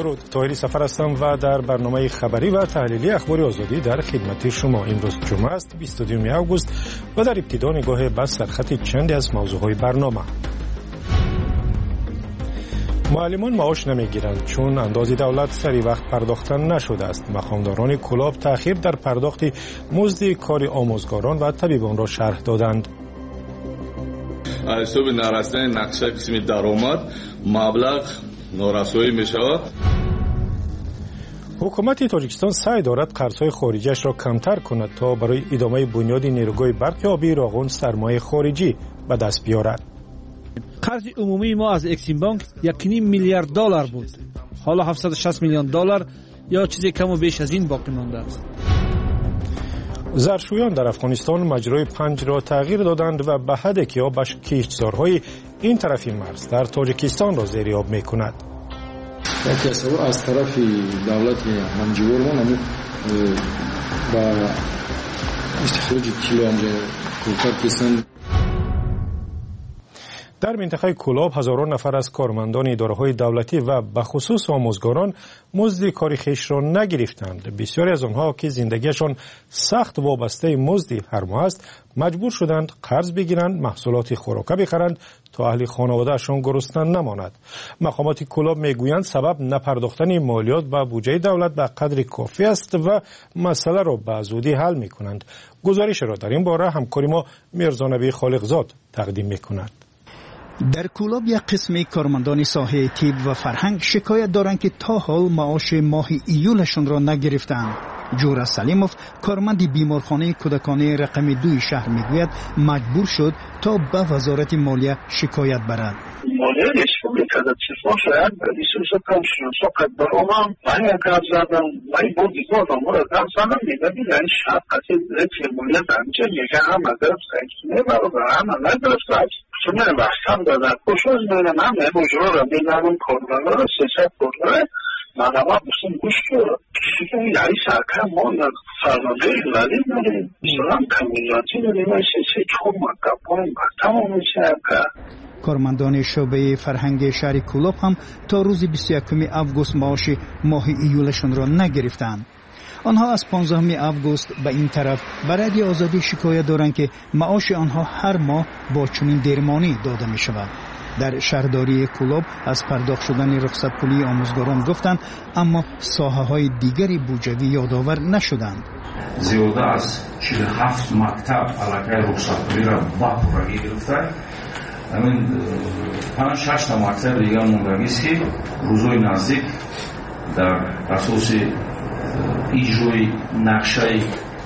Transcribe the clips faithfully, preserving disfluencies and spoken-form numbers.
درود، طاهری سفر هستم و در برنامه خبری و تحلیلی اخبار آزادی در خدمت شما. امروز جمعه است بیست و دو آگوست و در ابتدا نگاه به سرخط چندی از موضوعهای برنامه. معلمان معاش نمیگیرند چون اندازه دولت سری وقت پرداختن نشده است. مقامداران کلاب تأخیر در پرداخت مزد کار آموزگاران و طبیبان را شرح دادند. حساب نرسیدن نقشه قسمی درآمد مبلغ نارسایی می شود. حکومت تاجیکستان سعی دارد قرضهای خارجیش را کمتر کند تا برای ادامه بنیاد نیروگاه برق آبی راغون سرمایه خارجی به دست بیارد. قرض عمومی ما از اکسیم بانک یک و نیم میلیارد دلار بود. حالا هفتصد و شصت میلیون دلار یا چیزی کم و بیش از این باقی مانده است. زرشویان در افغانستان مجرای پنج را تغییر دادند و به حدی که آب کشتزارهای این طرفی مرز در تاجیکستان را زیریاب می کند. یکی از طرف دولت همجوار ما با استخراج کیلومتر کوکر کسان. در منطقه کلاب هزاران نفر از کارمندان اداره‌های دولتی و به خصوص آموزگاران مزد کار خویش را نگرفتند. بسیاری از آنها که زندگیشان سخت وابسته مزد هر ماه است مجبور شدند قرض بگیرند، محصولات خوراکه بخرند تا اهل خانواده‌شان گرسنه نماند. مقامات کلاب میگویند سبب نپرداختن مالیات به بودجه دولت به قدر کافی است و مسئله را به زودی حل می‌کنند. گزارش را در این باره همکار ما میرزانبی خالقزاد تقدیم می‌کند. در کلاب یک قسم کارمندان ساحه طب و فرهنگ شکایت دارند که تا حال معاش ماه ایولشون را نگرفتند. جورا سلیموف کارمند بیمارخانه کودکانه رقم دوی شهر میگوید مجبور شد تا به وزارت مالیه شکایت برد. مالیه республикада число шояд ресурса камшин соқат баромам ман якаб задам май бо дигор амора дам задам мегадин ин шақати речемулия дамча яка ҳам азаб сайкне барода ҳама надрастас чуна вақтам дада кушоз менам ҳам божора бинамон корбанора сесат корбана манама бусин гушто кишики яи сака мо на фармандаи лали дорем ислам коммунияти дорем сесе чхом макапон тамом мешака. کارمندان شعبه فرهنگ شهر کلاب هم تا روز بیست و یکم آگوست معاش ماه ایولشون را نگرفتند. آنها از پانزدهم آگوست به این طرف برای آزادی شکایت دارند که معاش آنها هر ماه با چنین دیرمانی داده می شود. در شهرداری کلاب از پرداخت شدن رخصت پولی آموزگاران گفتند اما ساحه های دیگری بودجوی یادآور نشدند. زیاده از چهل و هفت مکتب علاقه رخصت پولی را با پورا گرفته. همین پنج شش تا مکتب دیگه مونده است که روزهای نزدیک در اساس اجرای نقشه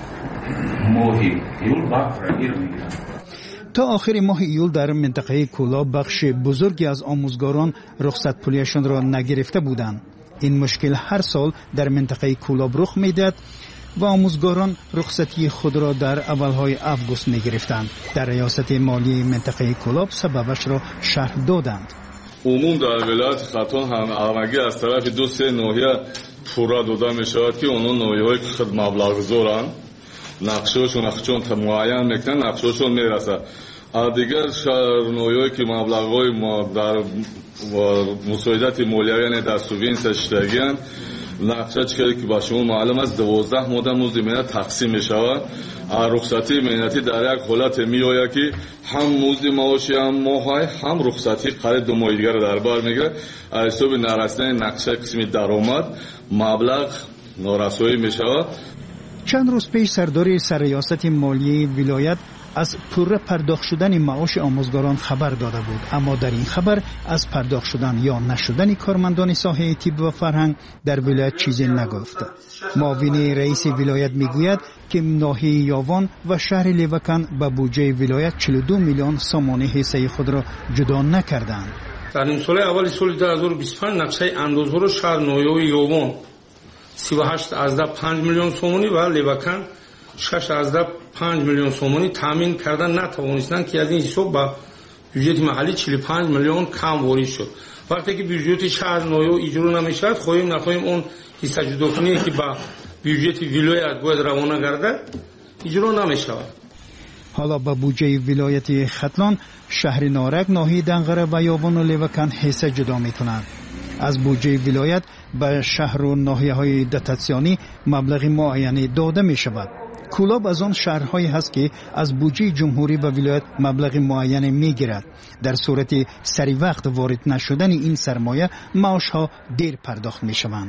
ماه ایول با فراگیر میگیرن. تا آخر ماه ایول در منطقه کلاب بخش بزرگی از آموزگاران رخصت پولیشان را نگرفته بودند. این مشکل هر سال در منطقه کلاب رخ میدهد و آموزگاران رخصتی خود را در اولهای آگوست می گرفتند. در ریاست مالی منطقه کلاب سببش را شرح دادند. عموم در ولایت خطان هم همگی از طرف دو سه ناحیه پورا داده می شود که اونها ناحیه‌های خود مبلغ گذارند. نقشه‌شون نقشه‌شون معین میکنن، نقشه‌شون میرسه. دیگر شهر ناحیه‌ای که مبلغ‌های ما در مساعدت مالیه یعنی در سوبینس اشتراکیان نقشه چیزی که با شما معلوم است دوازده ماده مزد مهنت تقسیم می شود. رخصتی مهنتی در یک حالت می آید که هم مزد معاشی هم ماهی هم رخصتی قرار دو ماه دیگر در بر میگیره. حساب نرسیدن نقشه قسمی درآمد مبلغ نارسایی می شود. چند روز پیش سردار سرریاست مالی ولایت از پوره پرداخت شدن معاش آموزگاران خبر داده بود، اما در این خبر از پرداخت شدن یا نشدن کارمندان ساحه طب و فرهنگ در ولایت چیزی نگفت. معاون رئیس ولایت میگوید که ناحیه یاوان و شهر لیوکان به بودجه ولایت چهل و دو میلیون سامان حصه خود را جدا نکردند. در این سال اول سال دو هزار و بیست و پنج نقشه اندازه را شهر ناحیه یاوان سی و هشت ازده پنج میلیون سومانی و لیوکان شش ازده پنج میلیون سومانی تامین کردن نتوانستند که از این حساب با بودجه محلی چهل و پنج میلیون کم واریز شد. وقتی که بودجه شهر ناحیه اجرا نمیشد خواهیم نخواهیم اون حصه جداگانه‌ای که با بودجه ولایت باید روانه گردد اجرا نمیشود. حالا با بودجه ولایت ختلان شهر نارک، ناحیه دنغره و یاوان و لیوکان حصه جدا میکنند. از بودجه ولایت به شهر و ناحیه‌های دتاتسیونی مبلغ معینی داده می شود. کولاب از آن شهرهایی هست که از بودجه جمهوری و ولایت مبلغ معین می گیرد. در صورت سری وقت وارد نشدن این سرمایه معاش ها دیر پرداخت می شوند.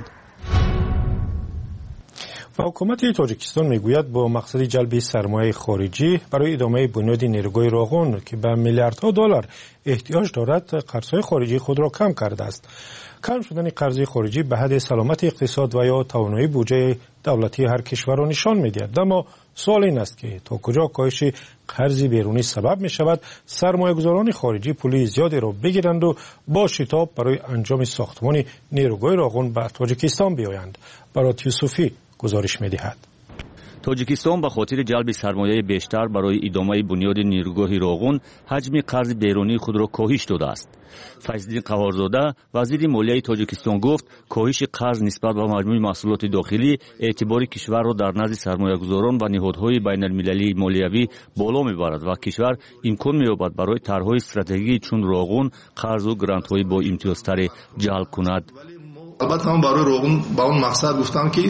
و حکومت تاجیکستان میگوید با مقصد جلب سرمایه خارجی برای ادامه بنیاد نیروگاه راغون که به میلیاردها دلار احتیاج دارد قرضهای خارجی خود را کم کرده است. کم شدن قرض خارجی به حد سلامت اقتصاد و یا توانایی بودجه دولتی هر کشور را نشان می‌دهد. اما سوال این است که تا کجا کاهش قرض بیرونی سبب می شود سرمایه‌گذاران خارجی پولی زیادی را بگیرند و با شتاب برای انجام ساختمان نیروگاه راغون به تاجیکستان بیایند. برات یوسفی گزارش می‌دهد. تاجیکستان به خاطر جلب سرمایه بیشتر برای ادامه بنیاد نیروگاه راغون حجم قرض بیرونی خود را کاهش داده است. فیض‌الدین قوارزاده وزیر مالیه تاجیکستان گفت کاهش قرض نسبت به مجموع محصولات داخلی اعتبار کشور را در نزد سرمایه‌گذاران و نهادهای بین‌المللی مالیوی بالا می‌برد و کشور امکان می‌یابد برای طرح‌های استراتژیکی چون راغون قرض و گرانت‌های با امتیازتر جلب کند. البته من برای راغون با اون مقصد گفتم که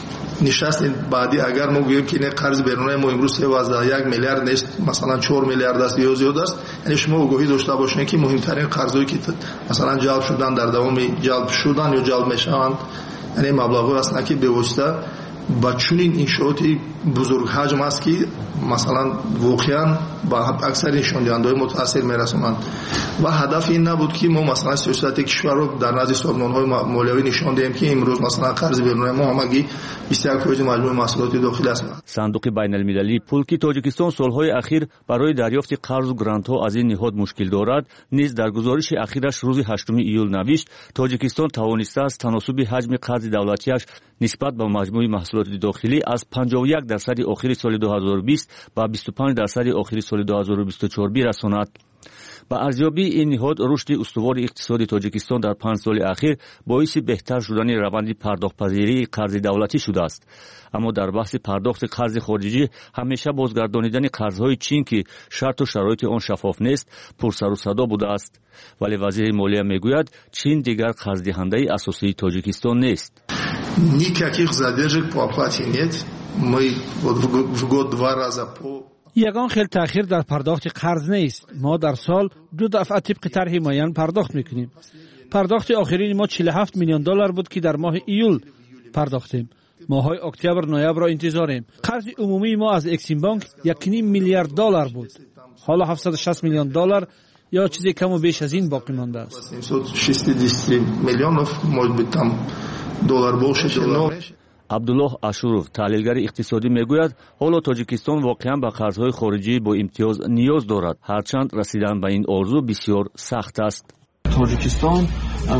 نشست بعدی اگر ما گوییم که این قرض بیرونی ما امروز سیزده و یک میلیارد نیست مثلا چهار میلیارد است یا زیاد است، یعنی شما آگاهی داشته باشین که مهمترین قرضایی که مثلا جلب شدن در دوام جلب شدن یا جلب میشوند یعنی مبلغی هستند که به واسطه با چنین انشاءات بزرگ حجم است که مثلا واقعا با اکثر نشان دهنده متاثر میرسونند و هدف این نبود که ما مثلا سیاست کشور رو در نزد سازمان‌های مالیوی نشان دهیم که امروز مثلا قرض بیرونی ما همگی بیست و یک درصد مجموع محصولات داخلی است. صندوق بین‌المللی پول که تاجیکستان سالهای اخیر برای دریافت قرض و گرانت‌ها از این نهاد مشکل دارد نیز در گزارش اخیرش روز هشتم ایول نوشت تاجیکستان توانسته است تناسب حجم قرض دولتیش نسبت به مجموع محصولات داخلی از پنجاه و یک درصد آخر سال دو هزار و بیست به بیست و پنج درصد آخر سال دو هزار و بیست و چهار برساند. با ارزیابی این نهاد رشد استوار اقتصادی تاجیکستان در پنج سال اخیر باعث بهتر شدن روند پرداخت‌پذیری قرض دولتی شده است. اما در بحث پرداخت قرض خارجی همیشه بازگردانیدن قرض‌های چین که شرط و شرایط آن شفاف نیست پرسر و صدا بوده است. ولی وزیر مالیه میگوید چین دیگر قرض دهنده اساسی تاجیکستان نیست. Никаких задержек по оплате нет. Мы вот в год два раза по یگان خیلی تأخیر در پرداخت قرض نیست. ما در سال دو دفعه طبق طرح معین پرداخت میکنیم. پرداخت آخرین ما چهل و هفت میلیون دلار بود که در ماه ایول پرداختیم. ماهای اکتبر نوامبر را انتظاریم. قرض عمومی ما از اکسیم بانک یک و نیم میلیارد دلار بود. حالا هفتصد و شصت میلیون دلار یا چیزی کم و بیش از این باقی مانده است. семьсот шестьдесят миллионов может быть там доллар больше, но عبدالله اشورов تحلیلگر اقتصادی میگوید حالا تاجیکستان واقعا به قرضهای خارجی با امتیاز نیاز دارد هرچند رسیدن به این آرزو بسیار سخت است. تاجیکستان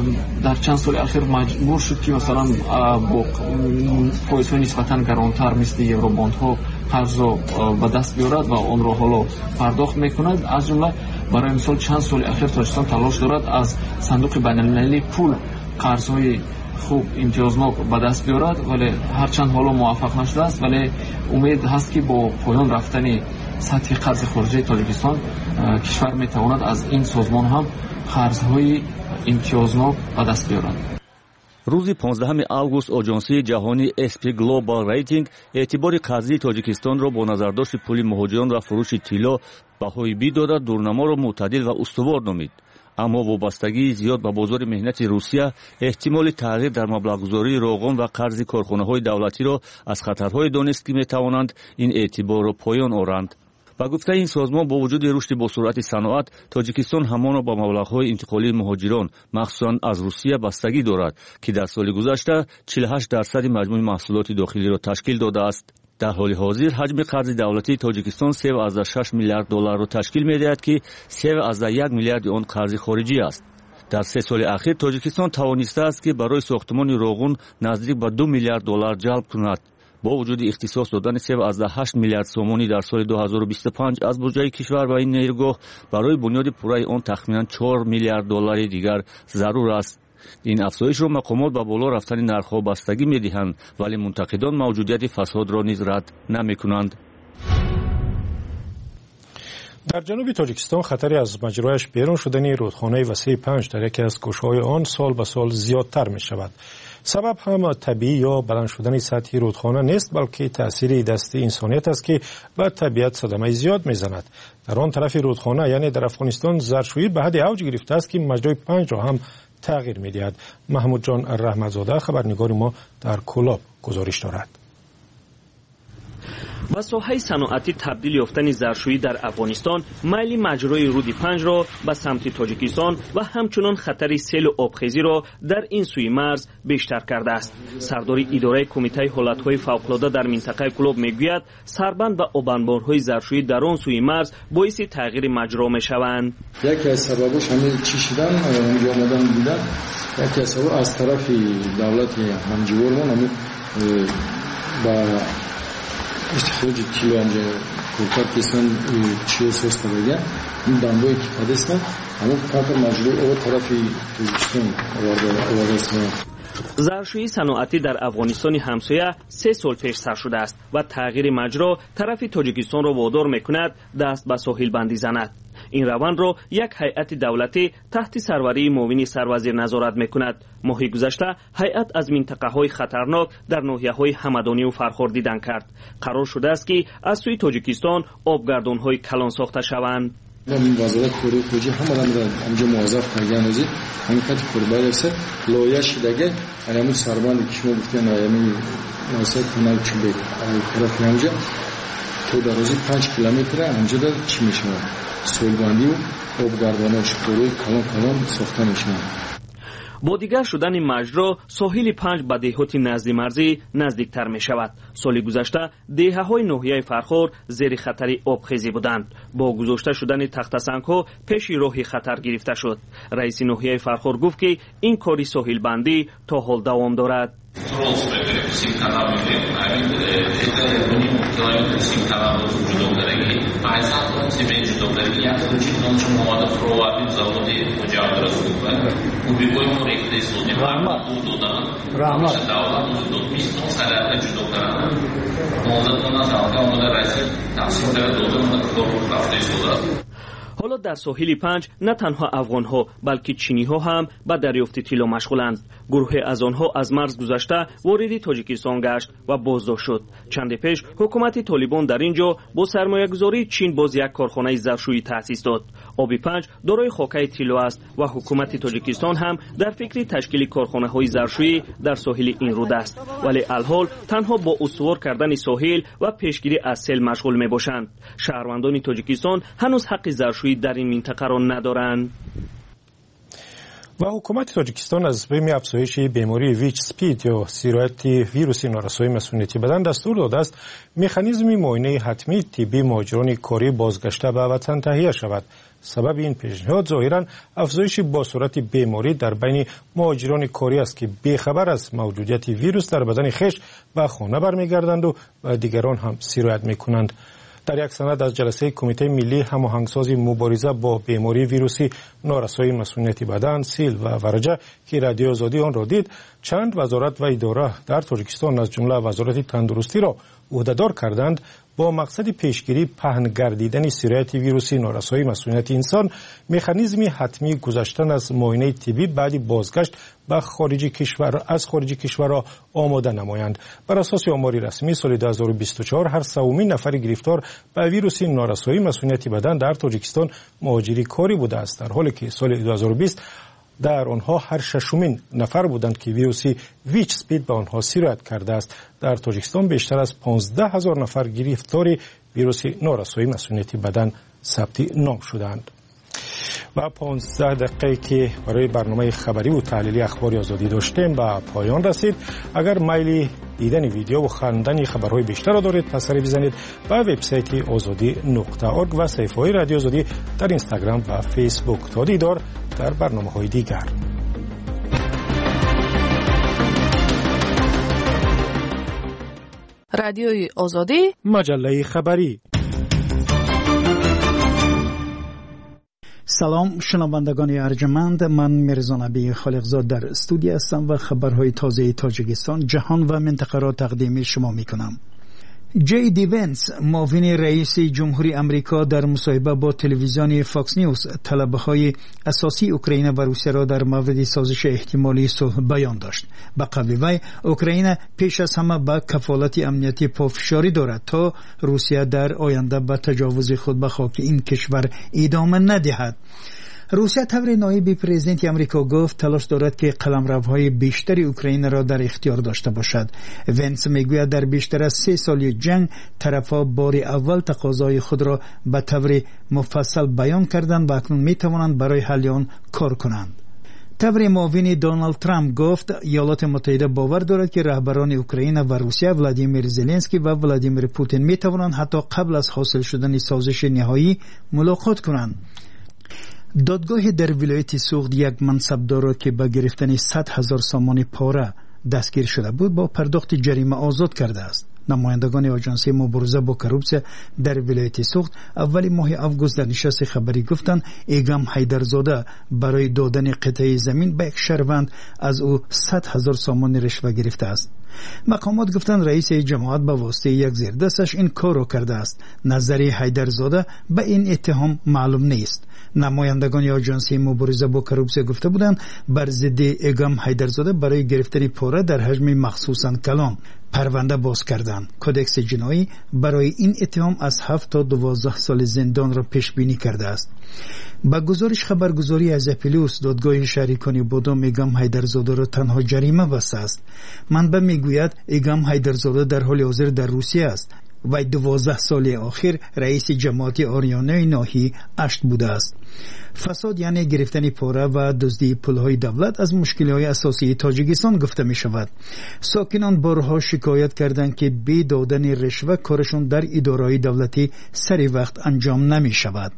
در چند سال اخیر مجبور شد که مثلا با پایه‌های نسبتاً گرانتر مثل یوروباندها قرض را به دست بیارد و آن را حالا پرداخت میکند. از جمله برای مثال چند سال اخیر تاجیکستان تلاش دارد از صندوق بین‌المللی پول قرضهای خوب امتیازناک به دست بیارد ولی هرچند حالا موفق نشده است ولی امید هست که با پایان رفتن سطح قرض خارجی تاجیکستان کشور میتواند از این سازمان هم قرضهای امتیازناک به دست بیارد. روز پانزدهم آگوست آژانسی جهانی اس پی گلوبال ریتینگ اعتبار قرضی تاجیکستان را با نظرداشت پول مهاجران و فروش طلا بهای بی داده دورنما را معتدل و استوار نامید. اما وابستگی زیاد به بازار مهنت روسیه احتمال تغییر در مبلغ‌گذاری راغون و قرض کارخانه‌های دولتی را از خطرهای دانست که می‌توانند این اعتبار را پایان آورند. با گفته این سازمان با وجود رشد با سرعت صنعت تاجیکستان همان با مبلغ‌های انتقالی مهاجران مخصوصاً از روسیه بستگی دارد که در سال گذشته چهل و هشت درصد مجموع محصولات داخلی را تشکیل داده است. در حال حاضر حجم قرض دولتی تاجیکستان سه و شش میلیارد دلار را تشکیل می‌دهد که سه و یک میلیارد آن قرض خارجی است. در سه سال اخیر تاجیکستان توانسته است که برای ساختمان راغون نزدیک به دو میلیارد دلار جلب کند. با وجود اختصاص دادن سه و هشت میلیارد سومانی در سال دو هزار و بیست و پنج از بودجه کشور به این نیروگاه برای بنیاد پورای آن تخمیناً چهار میلیارد دلار دیگر ضرور است. این افزایش را مقامات با بالا رفتن نرخ‌ها بستگی می‌دهند ولی منتقدان موجودیت فساد را نیز رد نمی‌کنند. در جنوب تاجیکستان خطری از مجرایش بیرون شدن رودخانه وسیع پنج در یکی از گوشه‌های آن سال به سال زیادتر می شود. سبب هم طبیعی یا بلند شدن سطح رودخانه نیست، بلکه تأثیر دست انسانیت است که به طبیعت صدمه زیاد میزند. در آن طرف رودخانه یعنی در افغانستان زرشویی به حد اوج گرفته است که مجرای پنج را هم تغییر می‌دهد. محمود جان رحمتزاده خبرنگار ما در کولاب گزارش دارد. با ساحه صنعتی تبدیل یافتن زرشویی در افغانستان میل مجرای رود پنج را به سمت تاجیکستان و همچنان خطر سیل و آبخیزی را در این سوی مرز بیشتر کرده است. سردار اداره کمیته حالت‌های فوق‌العاده در منطقه کولاب میگوید سربند و آبانبارهای زرشویی در آن سوی مرز باعث تغییر مجرا میشوند. یکی از سببش همین چشیدن اونجا آمدن بودن، یکی از سبب از طرف دولت همجوارمون همین با استخراج کیلو آنجا کلکار کسان چیو سوست بگه این دنبایی که قدستن همون کافر مجروع او طرفی تاجیکستان آورده است. زرشویی صنعتی در افغانستان همسایه سه سال پیش سر شده است و تغییر مجرا طرف تاجیکستان را وادار میکند دست به ساحل بندی زند. این روند را یک هیئت دولتی تحت سروری معاون سروزیر نظارت میکند. ماه گذشته هیئت از منطقه های خطرناک در ناحیه های همدانی و فرخار دیدن کرد. قرار شده است که از سوی تاجیکستان آبگردان های کلان ساخته شوند. این وزارت کاری خوجی همه را همجا موظف کردن از همین خط قربای است لایه شدگه همون سربند که شما گفتین همین ناسد کنال چوبه طرف همجا تو در روزی پنج کیلومتر همجا در چی میشه سولبندی و آبگرداناش پروی کلان کلان ساخته میشه. با دیگر شدن مجرا ساحل پنج به دهات نزد مرزی نزدیکتر می شود. سال گذشته دهه های ناحیه فرخار زیر خطر آبخیزی بودند. با گذاشته شدن تخت سنگ ها پیش راه خطر گرفته شد. رئیس ناحیه فرخار گفت که این کاری ساحل بندی تا حال دوام دارد. حالا در ساحل پنج نه تنها افغان ها بلکه چینی ها هم به دریافت طلا مشغولند. گروه از آنها از مرز گذشته وارد تاجیکستان گشت و بازداشت شد. چند پیش حکومت طالبان در اینجا با سرمایه گذاری چین باز یک کارخانه زرشویی تأسیس داد. آب پنج دارای خاکه طلا است و حکومت تاجیکستان هم در فکر تشکیل کارخانه های زرشویی در ساحل این رود است، ولی الحال تنها با استوار کردن ساحل و پیشگیری از سیل مشغول می باشند. شهروندان تاجیکستان هنوز حق زرشویی در این منطقه را ندارند. و حکومت تاجیکستان از بیم افزایش بیماری ویچ سپید یا سرایت ویروس نارسایی مسئولیتی بدن دستور داده است مکانیزم معاینه حتمی طبی مهاجران کاری بازگشته به وطن تهیه شود. سبب این پیشنهاد ظاهرا افزایش با صورت بیماری در بین مهاجران کاری است که بیخبر از موجودیت ویروس در بدن خویش به خانه برمیگردند و دیگران هم سرایت میکنند. در یک سند از جلسه کمیته ملی هماهنگسازی مبارزه با بیماری ویروسی نارسایی مسئولیتی بدن سیل و ورجه که رادیو آزادی آن را دید، چند وزارت و اداره در تاجیکستان از جمله وزارت تندرستی را عهدهدار کردند با مقصد پیشگیری پهن گردیدن سرایت ویروسی نارسایی مسئولیت انسان مکانیزمی حتمی گذشتن از معاینه طبی بعد بازگشت به خارج کشور از خارج کشور را آماده نمایند. بر اساس آمار رسمی سال دو هزار و بیست و چهار هر سومین نفر گرفتار به ویروس نارسایی مسئولیت بدن در تاجیکستان مهاجری کاری بوده است، در حالی که سال دو هزار و بیست در آنها هر ششمین نفر بودند که ویروسی ویچ سپید به آنها سرایت کرده است. در تاجیکستان بیشتر از پانزده هزار نفر گرفتار ویروس نارسایی مسئولیت بدن ثبت نام شدند. و پانزده دقیقه که برای برنامه خبری و تحلیلی اخبار آزادی داشتیم به پایان رسید. اگر میل دیدن ویدیو و خواندن خبرهای بیشتر را دارید پس سری بزنید به وبسایت آزادی نقطه اورگ و صفحه‌های رادیو آزادی در اینستاگرام و فیسبوک. تا دیدار در برنامه‌های دیگر. رادیوی آزادی مجله خبری. سلام شنوندگان ارجمند، من میرزا نبی خالقزاد در استودیو هستم و خبرهای تازه تاجیکستان، جهان و منطقه را تقدیم شما می کنم. جی دی ونس معاون رئیس جمهوری امریکا در مصاحبه با تلویزیون فاکس نیوز طلبهای اساسی اوکراین و روسیه را در مورد سازش احتمالی صلح بیان داشت. به قول وی اوکراین پیش از همه به کفالت امنیتی پافشاری دارد تا روسیه در آینده به تجاوز خود به خاک این کشور ادامه ندهد. روسیه طور نایب پرزیدنت امریکا گفت تلاش دارد که قلمروهای بیشتری اوکراین را در اختیار داشته باشد. ونس میگوید در بیشتر از سه سال جنگ طرفها بار اول تقاضای خود را به طور مفصل بیان کردند و اکنون میتوانند برای حل آن کار کنند. طور معاون دونالد ترامپ گفت ایالات متحده باور دارد که رهبران اوکراین و روسیه ولادیمیر زلنسکی و ولادیمیر پوتین میتوانند حتی قبل از حاصل شدن سازش نهایی ملاقات کنند. دادگاه در ولایت سوخت یک منصبدار را که به گرفتن صد هزار سامان پاره دستگیر شده بود با پرداخت جریمه آزاد کرده است. نمایندگان آژانس مبارزه با کروپسیا در ولایت سوخت اول ماه آگوست در نشست خبری گفتند ایگام حیدرزاده برای دادن قطعه زمین به یک شهروند از او صد هزار سامان رشوه گرفته است. مقامات گفتند رئیس جماعت به واسطه یک زیردستش این کار را کرده است. نظر حیدرزاده به این اتهام معلوم نیست. نمایندگان آژانس مبارزه با کروپسیا گفته بودند بر ضد ایگام حیدرزاده برای گرفتن پاره در حجم مخصوصاً کلان پرونده باز کردند. کدکس جنایی برای این اتهام از هفت تا دوازده سال زندان را پیش بینی کرده است. با گزارش خبرگزاری از اپیلیوس دادگاه شهریکانی بودم ایگام حیدرزاده را تنها جریمه بسته است. منبع میگوید ایگام حیدرزاده در حال حاضر در روسیه است و دوازده سال آخر رئیس جماعت آریانه ناحیه اشت بوده است. فساد یعنی گرفتن پاره و دزدی پولهای دولت از مشکل‌های اساسی تاجیکستان گفته می شود. ساکنان بارها شکایت کردند که بی دادن رشوه کارشون در اداره‌های دولتی سری وقت انجام نمی شود.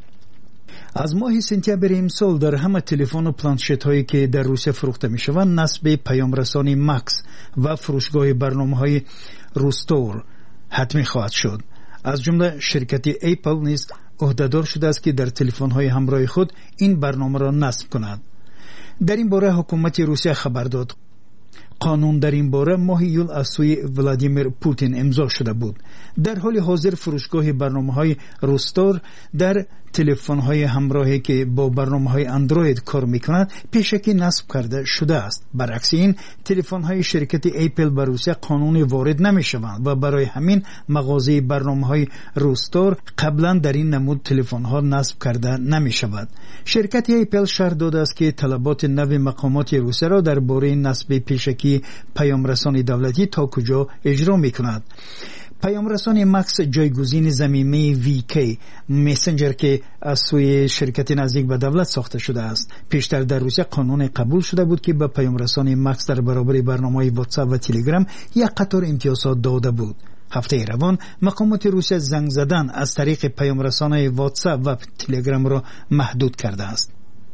از ماه سپتامبر امسال در همه تلفن و پلانشت هایی که در روسیه فروخته می شوند نصب پیام رسانی ماکس و فروشگاه برنامه های روستور حتمی خواهد شد. از جمله شرکت اپل نیز عهدهدار شده است که در تلفن های همراه خود این برنامه را نصب کند. در این باره حکومت روسیه خبر داد. قانون در این باره ماه یول از سوی ولادیمیر پوتین امضا شده بود. در حال حاضر فروشگاه برنامه‌های روستور در تلفن‌های همراهی که با برنامه‌های اندروید کار می‌کند پیشکی نصب کرده شده است. برعکس این تلفن‌های شرکت اپل بر روسیه قانونی وارد نمی‌شوند و برای همین مغازه برنامه‌های روستور قبلا در این نمود تلفن‌ها نصب کرده نمی‌شود. شرکت اپل شرح داده است که طلبات نو مقامات روسیه را درباره نصب پیشکی پیام رسانی دولتی تا کجا اجرا می‌کند. پیام رسانی ماکس جایگزین ضمیمه وی کی مسنجر که از سوی شرکت نزدیک به دولت ساخته شده است. پیشتر در روسیه قانون قبول شده بود که به پیام رسانی ماکس در برابر برنامه‌های واتساپ و تلگرام یک قطار امتیازات داده بود. هفته روان مقامات روسیه زنگ زدن از طریق پیام رسان‌های واتساپ و تلگرام را محدود کرده است.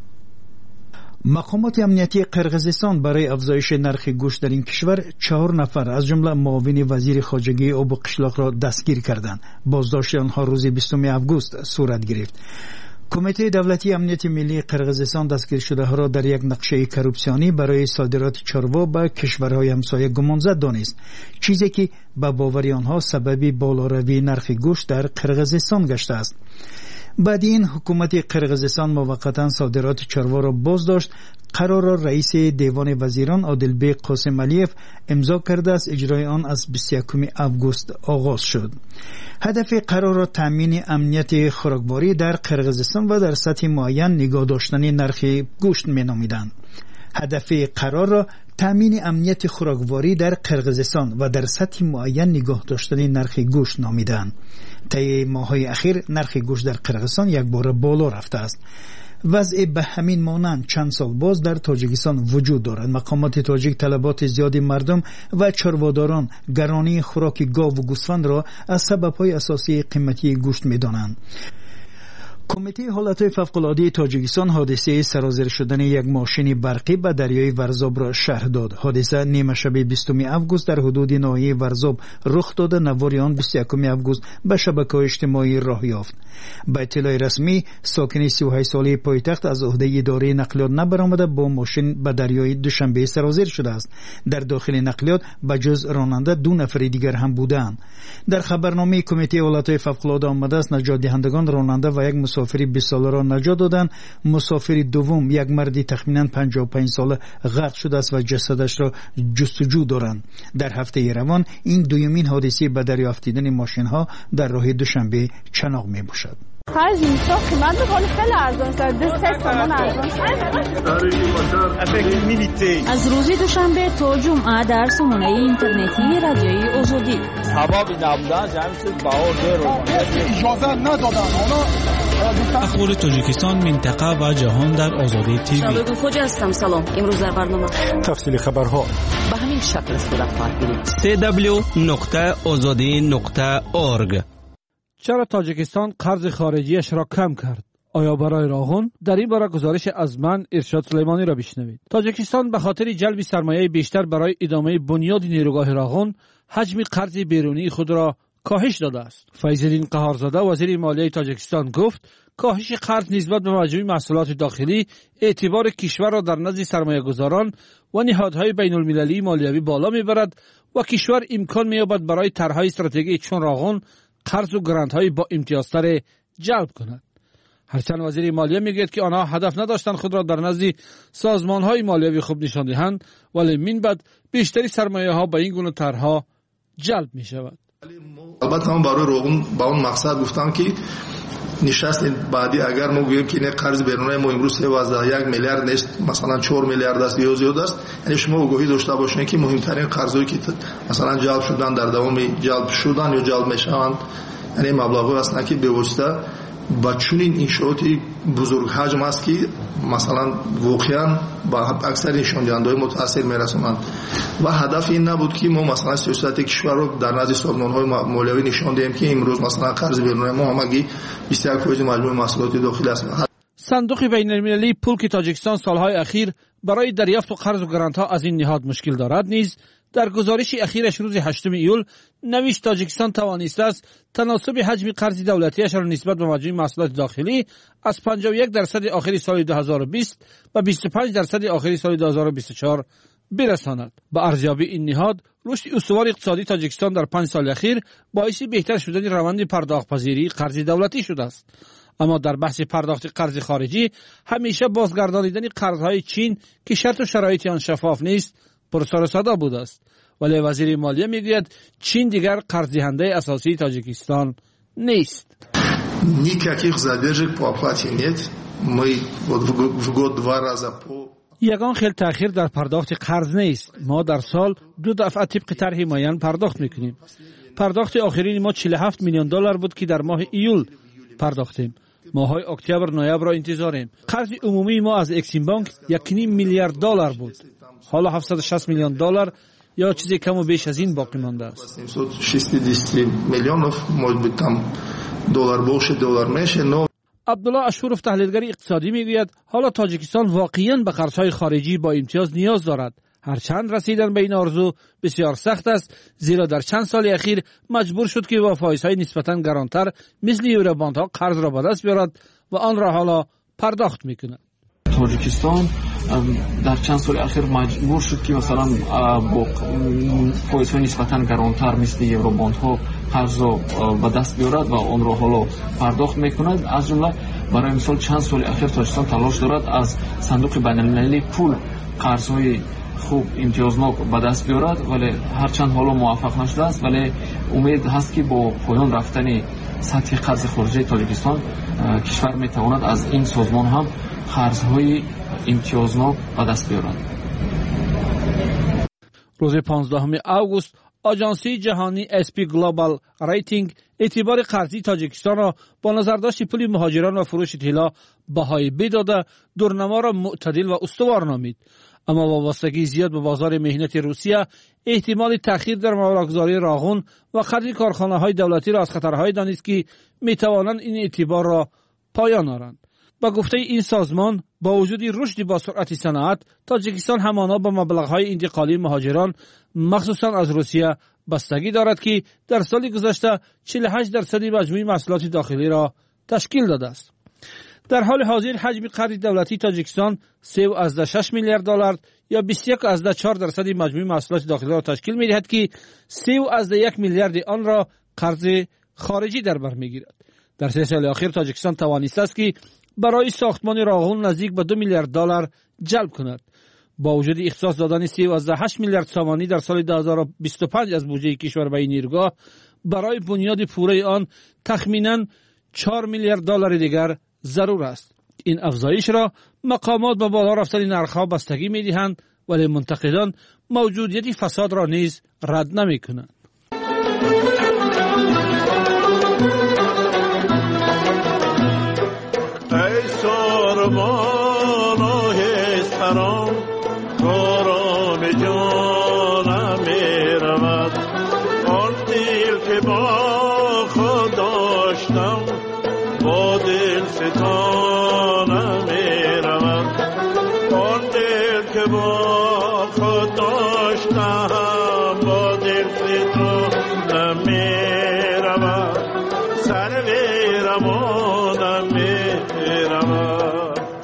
مقامات امنیتی قرقیزستان برای افزایش نرخ گوشت در این کشور چهار نفر از جمله معاون وزیر خارجه آب و قشلاق را دستگیر کردند. بازداشت آنها روز بیستم آگوست صورت گرفت. کمیته دولتی امنیت ملی قرقیزستان دستگیر شده ها را در یک نقشه کروپسیونی برای صادرات چاروا به کشورهای همسایه گمانزد دانست، چیزی که به باور آنها سبب بالاروی نرخ گوشت در قرقیزستان گشته است. بعد این حکومت قرقیزستان موقتا صادرات چاروا را بازداشت. قرار را رئیس دیوان وزیران عادلبیک قاسم علیف امضا کرده است. اجرای آن از بیست و یکم آگوست آغاز شد. هدف قرار را تامین امنیت خوراکباری در قرقیزستان و در سطح معین نگاه داشتن نرخ گوشت مینامیدند. هدف قرار را تامین امنیت خوراکباری در قرقیزستان و در سطح معین نگاه داشتن نرخ گوشت نامیدند. طی ماه‌های اخیر نرخ گوشت در قرقیزستان یک بار بالا رفته است. وضع به همین مانند چند سال باز در تاجیکستان وجود دارد. مقامات تاجیک طلبات زیادی مردم و چرواداران گرانی خوراک گاو و گوسفند را از سبب‌های اساسی قیمتی گوشت می‌دانند. کمیته حالتهای فوق‌العاده تاجیکستان حادثه سرازیر شدن یک ماشین برقی به دریای ورزاب را شرح داد. حادثه نیمه شب بیستم آگوست در حدود ناحیه ورزاب رخ داد. نوار آن بیست و یکم آگوست به شبکه‌های اجتماعی راه یافت. به اطلاع رسمی ساکن سی و هشت ساله پایتخت از عهده اداره نقلیات نبرآمده با ماشین به دریای دوشنبه سرازیر شده است. در داخل نقلیات بجز راننده دو نفر دیگر هم بودند. در خبرنامه کمیته حالتهای فوق‌العاده آمده است نجات دهندگان راننده و یک مسافر بیست ساله را نجات دادند. مسافر دوم یک مرد تخمینا پنجاه و پنج ساله غرق شده است و جسدش را جستجو دارند. در هفته روان این دومین حادثه به دریافت دیدن ماشین ها در راه دوشنبه چناق می باشد. خرج میشه قیمت بکنه خیلی ارزان شد. دو سه تومن ارزان از روز دوشنبه تا جمعه در سامانه اینترنتی رادیوی آزادی سبب نبودن جمعیت بهار رو اجازه ندادن. اخبار تاجیکستان منطقه و جهان در آزادی تیوی. شبکه خوجا هستم. سلام. امروز در برنامه تفصیل خبرها به همین شکل صورت خواهد گرفت. سی دبلیو نقطه آزادی نقطه اورگ. چرا تاجیکستان قرض خارجیش را کم کرد؟ آیا برای راغون؟ در این باره گزارش از من ارشاد سلیمانی را بشنوید. تاجیکستان به خاطر جلب سرمایه بیشتر برای ادامه بنیاد نیروگاه راغون حجم قرض بیرونی خود را کاهش داده است. فیض‌الدین قهارزاده وزیر مالیه تاجیکستان گفت کاهش قرض نسبت به مجموع محصولات داخلی اعتبار کشور را در نزد سرمایه‌گذاران و نهادهای بین‌المللی مالیوی بالا می‌برد و کشور امکان می‌یابد برای طرح‌های استراتژیکی چون راغون قرض و گرانت‌های با امتیازتر جلب کند. هرچند وزیر مالیه میگوید که آنها هدف نداشتند خود را در نزد سازمان‌های مالیوی خوب نشان دهند، ولی من بعد بیشتری سرمایه‌ها به این گونه طرح‌ها جلب می‌شود. البته هم برای روغن با اون مقصد گفتم که نشست بعدی اگر ما گوییم که این قرض بیرونی ما امروز سیزده یک میلیارد نیست، مثلا چهار میلیارد است یا زیاد است، یعنی شما آگاهی داشته باشین که مهمترین قرضایی که مثلا جلب شدن در دوام جلب شدن یا جلب میشوند یعنی مبلغی هستند که به واسطه با چنین انشاءات بزرگ حجم است که مثلا واقعا با اکثر نشان دهنده‌های متاثر میرسونند و هدف این نبود که ما مثلا سیاست کشور رو در نزد سازمان‌های مالیوی نشان دهیم که امروز مثلا قرض بیرونی ما همگی بیست و یک درصد مجموع محصولات داخلی است. صندوق بین‌المللی پول که تاجیکستان سالهای اخیر برای دریافت قرض و گرانت‌ها از این نهاد مشکل دارد نیز در گزارش اخیرش روز هشتم ایول نوشت تاجیکستان توانسته است تناسب حجم قرض دولتیش را نسبت به مجموع محصولات داخلی از پنجاه و یک درصد آخر سال دو هزار و بیست و بیست و پنج درصد آخر سال دو هزار و بیست و چهار برساند. با ارزیابی این نهاد رشد استوار اقتصادی تاجیکستان در پنج سال اخیر باعث بهتر شدن روند پرداخت‌پذیری قرض دولتی شده است. اما در بحث پرداخت قرض خارجی همیشه بازگردانیدن قرض‌های چین که شرط و شرایط آن شفاف نیست پرسر و صدا بوده است. ولی وزیر مالیه میگوید چین دیگر قرض دهنده اساسی تاجیکستان نیست. Никаких задержек по оплате нет. Мы вот в год два раза по یگان خیلی تأخیر در پرداخت قرض نیست. ما در سال دو دفعه طبق طرح معین پرداخت میکنیم. پرداخت آخرین ما چهل و هفت میلیون دلار بود که در ماه ایول پرداختیم. ماهای اکتبر نوامبر را انتظاریم. قرض عمومی ما از اکسیم بانک یک میلیارد دلار بود. حالا هفتصد و شصت میلیون دلار یا چیزی کم و بیش از این باقی مانده است. هفتصد و شصت میلیون может там دلار باشه دلار میشه. عبدالله اشورف تحلیلگر اقتصادی میگوید حالا تاجیکستان واقعاً به قرضهای خارجی با امتیاز نیاز دارد. هرچند رسیدن به این آرزو بسیار سخت است، زیرا در چند سال اخیر مجبور شد که با فایزهای نسبتاً گرانتر مثل یوروباندها قرض را به دست بیارد و آن را حالا پرداخت میکند. تاجیکستان در چند سال اخیر مجبور شد که مثلا با فایزهای نسبتاً گرانتر مثل یوروباندها قرض را به دست بیارد و آن را حالا پرداخت میکند. از جمله برای مثال چند سال اخیر تاجیکستان تلاش دارد از صندوق بین‌المللی پول قرضهای خوب امتیازناک به دست بیارد، ولی هرچند حالا موفق نشده است، ولی امید هست که با پایان رفتن سطح قرض خارجی تاجیکستان کشور میتواند از این سازمان هم قرضهای امتیازناک به دست بیارد. روز پانزدهم آگوست آژانسی جهانی اس پی گلوبال ریتینگ اعتبار قرضی تاجیکستان را با نظرداشت پول مهاجران و فروش طلا بهای بی داده دورنما را معتدل و استوار نامید. اما وابستگی زیاد به بازار مهنت روسیه، احتمال تأخیر در مبلغ‌گذاری راغون و خرید کارخانه‌های دولتی را از خطرهای دانست که می‌توانند این اعتبار را پایان آورند. با گفته این سازمان با وجود رشد با سرعت صنعت، تاجیکستان همانا با مبلغ‌های انتقالی مهاجران مخصوصا از روسیه بستگی دارد که در سال گذشته چهل و هشت درصد مجموع محصولات داخلی را تشکیل داده است. در حال حاضر حجم قرض دولتی تاجیکستان سه و شش میلیارد دلار یا بیست و یک و چهار درصد مجموع محصولات داخلی را تشکیل می‌دهد که سه و یک میلیارد آن را قرض خارجی در بر می‌گیرد. در سه سال اخیر تاجیکستان توانسته است که برای ساختمان راه‌آهن نزدیک به دو میلیارد دلار جلب کند. با وجود اختصاص دادن سه و هشت میلیارد سامانی در سال دو هزار و بیست و پنج از بودجه کشور به این نیروگاه، برای بنیاد پوره آن تخمیناً چهار میلیارد دلار دیگر ضرور است. این افزایش را مقامات با بالا رفتن نرخ‌ها بستگی می‌دهند، ولی منتقدان موجودیت فساد را نیز رد نمی‌کنند. ای سرمان و حسرام کارام جانم می‌رود، آن دل که با خود داشتم با دل ستانم می‌رود، آن دل که با خود داشتم با دل ستانم می‌رود، سر ویرمانم می‌رود.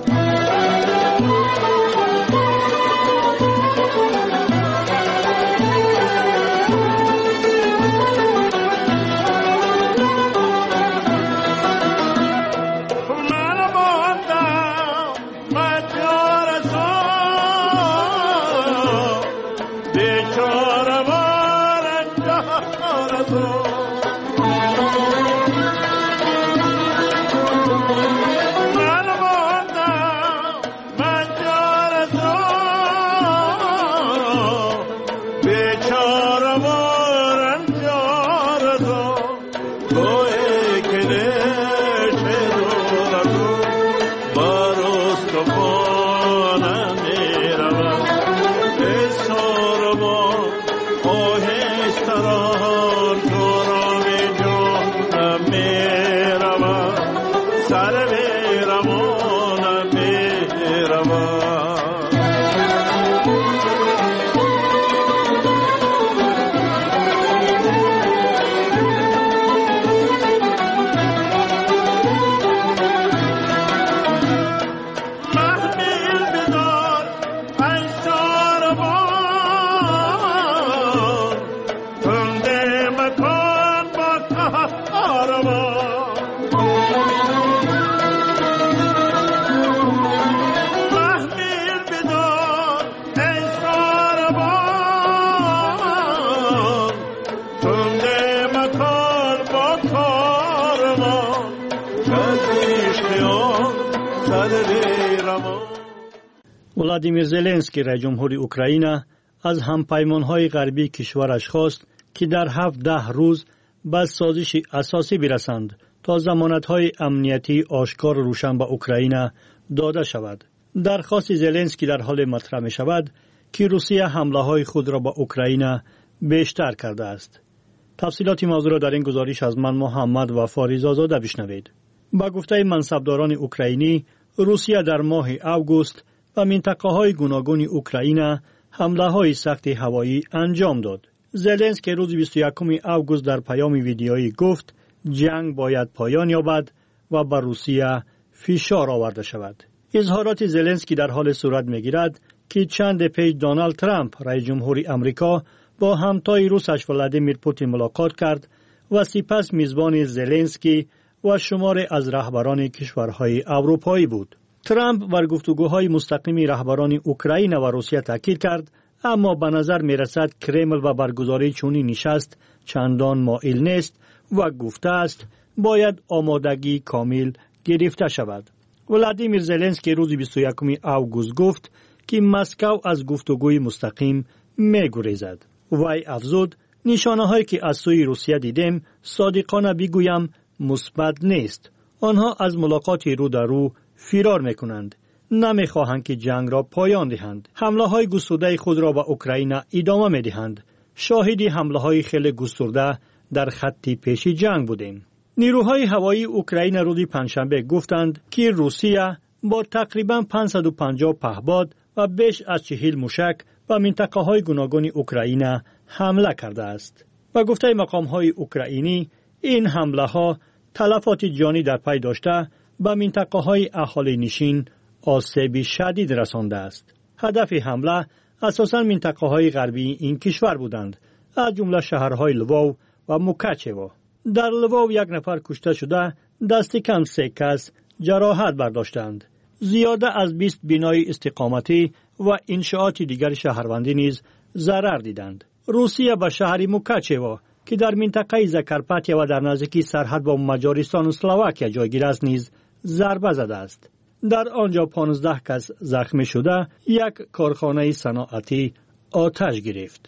ولادیمیر زلنسکی رئیس جمهوری اوکراین از همپیمانهای غربی کشورش خواست که در هفت ده روز به سازش اساسی برسند تا ضمانت‌های امنیتی آشکار و روشن به اوکراین داده شود. درخواست زلنسکی در حال مطرح می شود که روسیه حمله‌های خود را به اوکراین بیشتر کرده است. تفصیلات موضوع را در این گزارش از من محمد وفاری زاده بشنوید. با گفته منصبداران اوکراینی، روسیه در ماه اوگوست و منطقه‌های گوناگون اوکراین حمله‌های سخت هوایی انجام داد. زلنسکی روز بیست و یکم اوگوست در پیام ویدیویی گفت جنگ باید پایان یابد و بر روسیه فشار آورده شود. اظهارات زلنسکی در حال صورت می‌گیرد که چند پیش دونالد ترامپ رئیس جمهوری آمریکا با همتای روسش ولادیمیر پوتین ملاقات کرد و سپس میزبان زلنسکی و شماری از رهبران کشورهای اروپایی بود. ترامپ بر گفتگوهای مستقیم رهبران اوکراین و روسیه تاکید کرد، اما به نظر می رسد کرمل و برگزاری چنین نشست چندان مایل نیست و گفته است باید آمادگی کامل گرفته شود. ولادیمیر زلنسکی روز بیست و یکم اوگوست گفت که مسکو از گفتگوی مستقیم می گریزد. وی افزود نشانه هایی که از سوی روسیه دیدیم صادقانه بگویم مثبت نیست. آنها از ملاقات رو در رو فرار میکنند. نمیخواهند که جنگ را پایان دهند. حمله های گسترده خود را به اوکراین ادامه میدهند. شاهد حمله های خیلی گسترده در خط پیشی جنگ بودیم. نیروهای هوایی اوکراین روز پنجشنبه گفتند که روسیه با تقریباً پانصد و پنجاه پهپاد و بیش از چهل موشک به منطقه‌های گوناگون اوکراین حمله کرده است. و گفته مقام‌های اوکراینی این حمله‌ها تلفات جانی در پی داشته به منطقه‌های اهالی نشین آسیب شدید رسانده است. هدف حمله اساساً منطقه‌های غربی این کشور بودند، از جمله شهرهای لوو و موکاچیو. در لوو یک نفر کشته شده، دست کم سه کس جراحت برداشتند. زیاده از بیست بنای استقامتی و انشاءات دیگر شهروندی نیز ضرر دیدند. روسیه به شهر موکاچیو که در منطقه زکرپاتیا و در نزدیکی سرحد با مجارستان و اسلواکیا جایگیر است نیز ضربه زده است. در آنجا پانزده کس زخمی شده، یک کارخانه صنعتی آتش گرفت.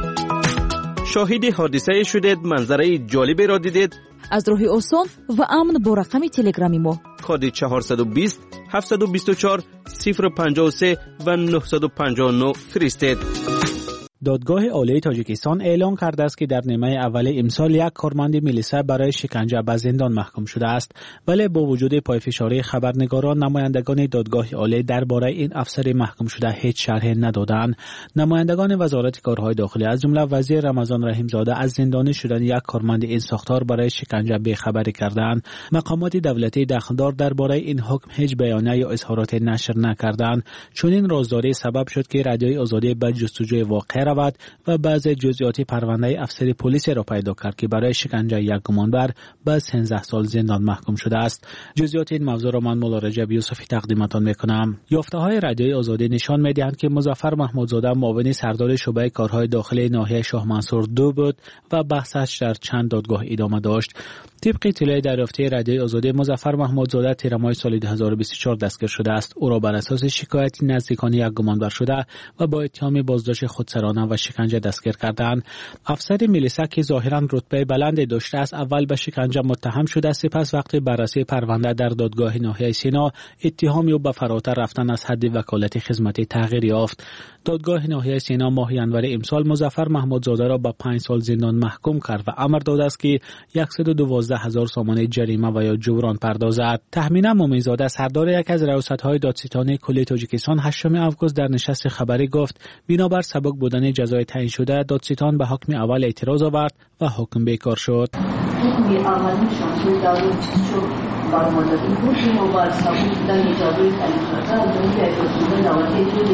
شاهد حادثه شدید، منظره جالبی را دیدید؟ از راه آسان و امن با رقم تلگرامی ما کد چهارصد و بیست هفتصد و بیست و چهار صفر و پنجاه و سه و نهصد و پنجاه و نه فرستید. دادگاه عالی تاجیکستان اعلام کرده است که در نیمه اول امسال یک کارمند میلیسا برای شکنجه به زندان محکوم شده است، ولی با وجود پایفشاری خبرنگاران نمایندگان دادگاه عالی درباره این افسر محکوم شده هیچ شرح ندادند. نمایندگان وزارت کارهای داخلی از جمله وزیر رمضان رحیمزاده از زندانی شدن یک کارمند این ساختار برای شکنجه بی‌خبری کردند. مقامات دولتی دخلدار درباره این حکم هیچ بیانیه یا اظهارات نشر نکردند. چون این رازداری سبب شد که رادیوی آزادی به جستجوی واقع رود و بعضی جزئیات پرونده افسر پلیس را پیدا کرد که برای شکنجه یک گمانبر به سیزده سال زندان محکوم شده است. جزئیات این موضوع را من مولا رجب یوسفی تقدیمتان میکنم. یافته‌های رادیوی آزادی نشان می‌دهند که مظفر محمودزاده معاون سردار شعبه کارهای داخلی ناحیه شاه منصور دو بود و بحثش در چند دادگاه ادامه داشت. طبق اطلاع دریافتی رادیوی آزادی، مظفر محمودزاده تیر ماه سال دو هزار و بیست و چهار دستگیر شده است. او را بر اساس شکایت نزدیکان یک گمانبر شده و با اتهام بازداشت خودسرانه و شکنجه دستگیر کردند. افسر میلیسا که ظاهرا رتبه بلندی داشته است، اول به شکنجه متهم شده، سپس وقتی بررسی پرونده در دادگاه ناحیه سینا اتهام او به فراتر رفتن از حد وکالت خدمتی تغییر یافت. دادگاه ناحیه سینا ماه ینور امسال مظفر محمودزاده را به پنج سال زندان محکوم کرد و امر داده است که صد و دوازده هزار سومان جریمه و یا جبران پردازد. تهمینه مومنزاده سردار یک از ریاست‌های دادستانی کلی تاجیکستان هشتم آگوست در نشست خبری گفت بنابر سبک بودن جزای تعیین شده دادستان به حکم اول اعتراض آورد و حکم بیکار شد. حکم اول شامل دارد شد بر مدت کوشی و بر سبک بودن جزای تعیین شده و که اجازه نوادی که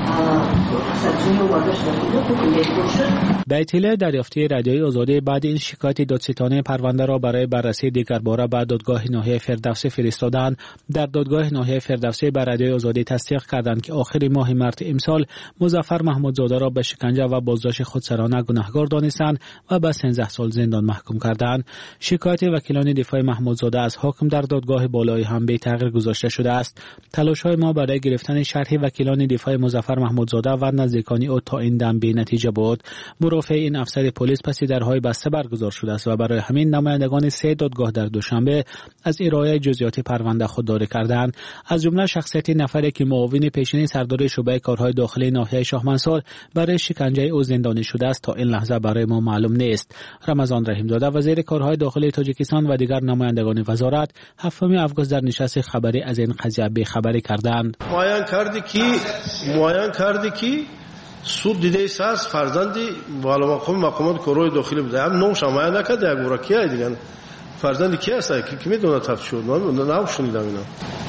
سرچینه وردش داشته حکم بیکار شد. در اطلاع دریافتی رادیوی آزادی بعد این شکایت دادستانی پرونده را برای بررسی دیگر باره به دادگاه ناحیه فردوسی فرستادند. در دادگاه ناحیه فردوسی به رادیوی آزادی تصدیق کردند که آخر ماه مارس امسال مظفر محمودزاده را به شکنجه و بازداشت خودسرانه گناهکار دانستند و به سیزده سال زندان محکوم کردند. شکایت وکیلان دفاع محمودزاده از حکم در دادگاه بالایی هم به تغییر گذاشته شده است. تلاش‌های ما برای گرفتن شرح وکیلان دفاع مظفر محمودزاده و نزدیکان او تا این دم بی نتیجه بود. مرافع این افسر پلیس پس درهای بسته برگزار شده است و برای همین نمایندگان سه دادگاه در دوشنبه از ارائه جزئیات پرونده خودداری کردند. از جمله شخصیت نفری که معاون پیشین سردار شعبه کارهای داخلی ناحیه شاه منصور برای شکنجه او زندانی شده است تا این لحظه برای ما معلوم نیست. رمضان رحیمزاده وزیر کارهای داخلی تاجیکستان و دیگر نمایندگان وزارت هفتم آگوست در نشست خبری از این قضیه بی‌خبری کردند. معین کردی که معین کردی که суд дидеи аст фарзанди баломақоми мақомот корҳои дохилӣ буда ҳам ном шамая накарда як бора кия диган фарзанди ки аст ки медонад тафтиш шуд нам шунидам ина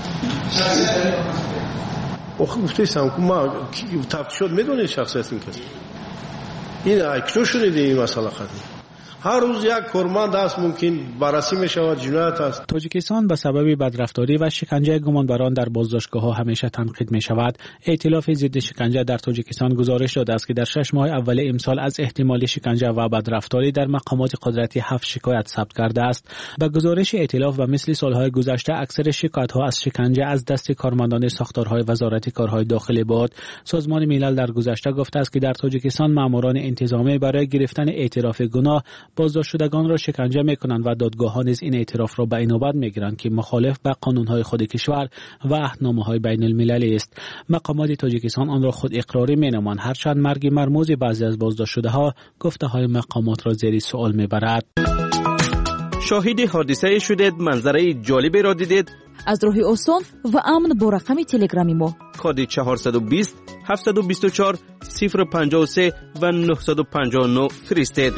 охир гуфтаистам ки ма тафтиш шуд медонед шахсияти ин кас ин киҷо шуниди ин масъала қадим هر روز یک کارمند است ممکن بررسی می شود جنایت است. تاجیکستان به سبب بدرفتاری و شکنجه گمانبران در بازداشتگاه‌ها همیشه تنقید می شود. ائتلاف ضد شکنجه در تاجیکستان گزارش داده است که در شش ماه اول امسال از احتمال شکنجه و بدرفتاری در مقامات قدرتی هفت شکایت ثبت کرده است. به گزارش ائتلاف و مثل سالهای گذشته اکثر شکایت‌ها از شکنجه از دست کارمندان ساختارهای وزارت کارهای داخلی بود. سازمان ملل در گذشته گفته است که در تاجیکستان ماموران انتظامی برای گرفتن اعتراف گناه بازداشت شدگان را شکنجه میکنند و دادگاه‌ها نیز این اعتراف را به این نوبت میگیرند که مخالف با قانون‌های خود کشور و عهدنامه‌های بین المللی است. مقامات تاجیکستان آن را خود اقراری مینامند، هرچند مرگ مرموز بعضی از بازداشت شده‌ها گفته‌های مقامات را زیر سوال میبرد. شاهد حادثه شدید، منظره جالبی را دیدید؟ از راه آسان و امن با رقم تلگرامی ما کد چهارصد و بیست هفتصد و بیست و چهار صفر پنجاه و سه و نهصد و پنجاه و نه فرستید.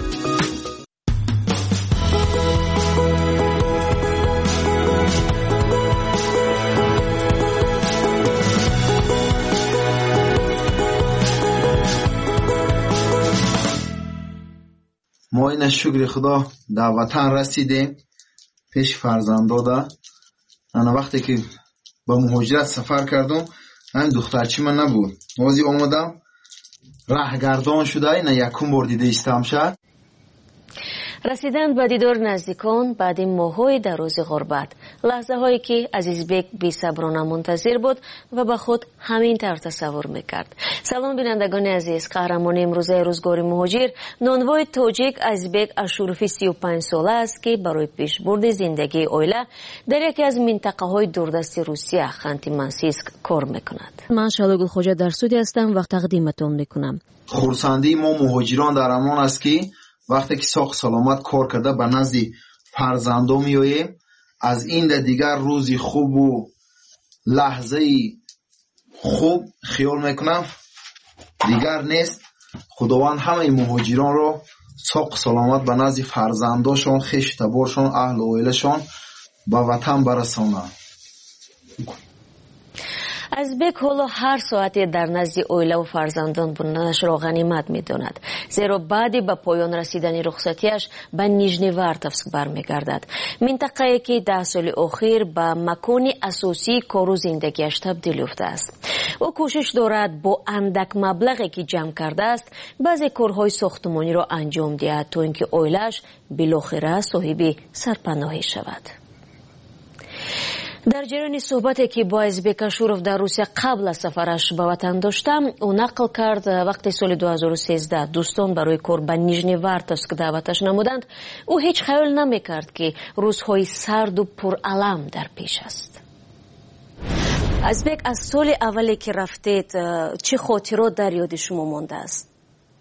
ما این شکر خدا در وطن رسیدیم. پیش فرزنداده انا وقتی که با مهاجرت سفر کردم همین دخترچی من نبود، وازی آمدم راهگردان شده اینا یکم بار دیده ایستم شد. رسیدن به دیدار نزدیکان بعد ماه‌های دراز غربت، لحظه هایی که عزیزبک بی‌صبرانه منتظر بود و به خود همین طور تصور میکرد. سلام بینندگان عزیز، قهرمان امروزه روزگار مهاجر نانوای تاجیک عزیزبک اشورفی سی و پنج ساله است که برای پیشبرد زندگی عائله در یکی از منطقه های دوردست روسیه خانتی منسیسک کار میکند. من شالوگل خوجا درسودی هستم و تقدیمتون میکنم. خورسندی ما مهاجران در امان است که وقتی که ساخت سلامت کار کرده به نزد فرزندان میاییم. از این دیگر روزی خوب و لحظه خوب خیال میکنم دیگر نیست. خداوند همه مهاجران را ساخت سلامت به نزد فرزنداشان، خویش تبارشان، اهل و عائله‌شان به وطن برسانند. ازبک حالا هر ساعتی در نزد عائله و فرزندان بودنش را غنیمت می‌داند، زیرا بعد به پایان رسیدن رخصتیش به نیژنیوارتوفسک برمیگردد، منطقه‌ای که ده سال اخیر به مکان اساسی کار و زندگیش تبدیل یافته است. او کوشش دارد با اندک مبلغی که جمع کرده است بعضی کارهای ساختمانی را انجام دهد تا اینکه عائله‌اش بالاخره صاحب سرپناهی شود. در جریان صحبتی که با ازبک اشورف در روسیه قبل از سفرش به وطن داشتم، او نقل کرد وقتی سال دو هزار و سیزده دوستان برای کار به نیژنیوارتوفسک دعوتش نمودند، او هیچ خیال نمیکرد که روزهای سرد و پرالم در پیش است. ازبک، از سال اولی که رفتید چه خاطرات در یاد شما مانده است؟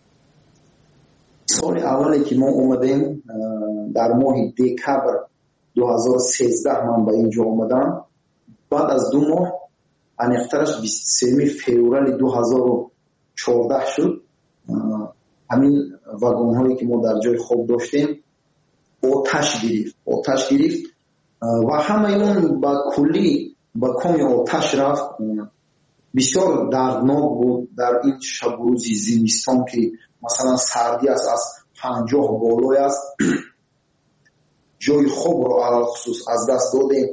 سال اولی که ما اومدیم در ماه دکبر دو هزار و سیزده من به اینجا آمدم. بعد از دو ماه انیخترش بیست و سوم فوریه دو هزار و چهارده شد. همین واگن هایی که ما در جای خواب داشتیم آتش گرفت آتش گرفت و همه اون با کلی با کمی آتش رفت. بسیار دردناک بود در این شب و روزی زمستان که مثلا سردی است، از پنجاه بالای است. جای خوب رو علال خصوص از دست دادیم.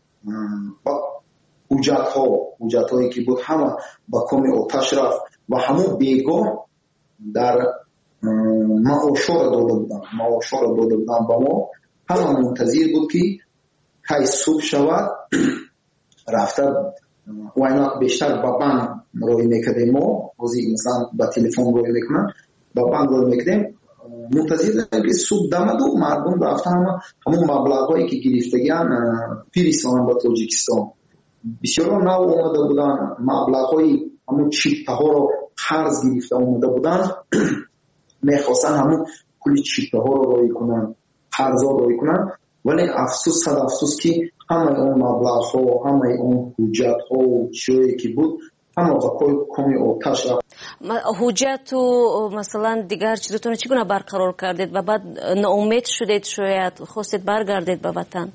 حجت ها حجت هایی که بود همه با کمی آتش رفت و همون بیگاه در معاشا را داده بودن معاشا را داده بودن با ما. همه منتظر بود که که صبح شود رفته و اینا بیشتر با بانک روی میکردیم. ما روزی مثلا با تلفن روی میکنن با بانک روی میکردیم، منتظر که صبح دمد و مردم رفتن همه همون مبلغایی که گرفتگیان پیرستان با تاجیکستان. بسیار نو اومده بودن مبلغایی همون چیپه ها رو قرض گرفته اومده بودن، میخواستن همون کلی چیپه ها رو روی کنن، قرضا روی کنن. ولی افسوس صد افسوس که همه اون مبلغ ها، همه اون حجت ها و چیزی که بود همه با کمی آتش رفت. حجت و مثلا دیگر چیزتون چگونه برقرار کردید و بعد ناامید شدید، شاید خواستید برگردید به وطن؟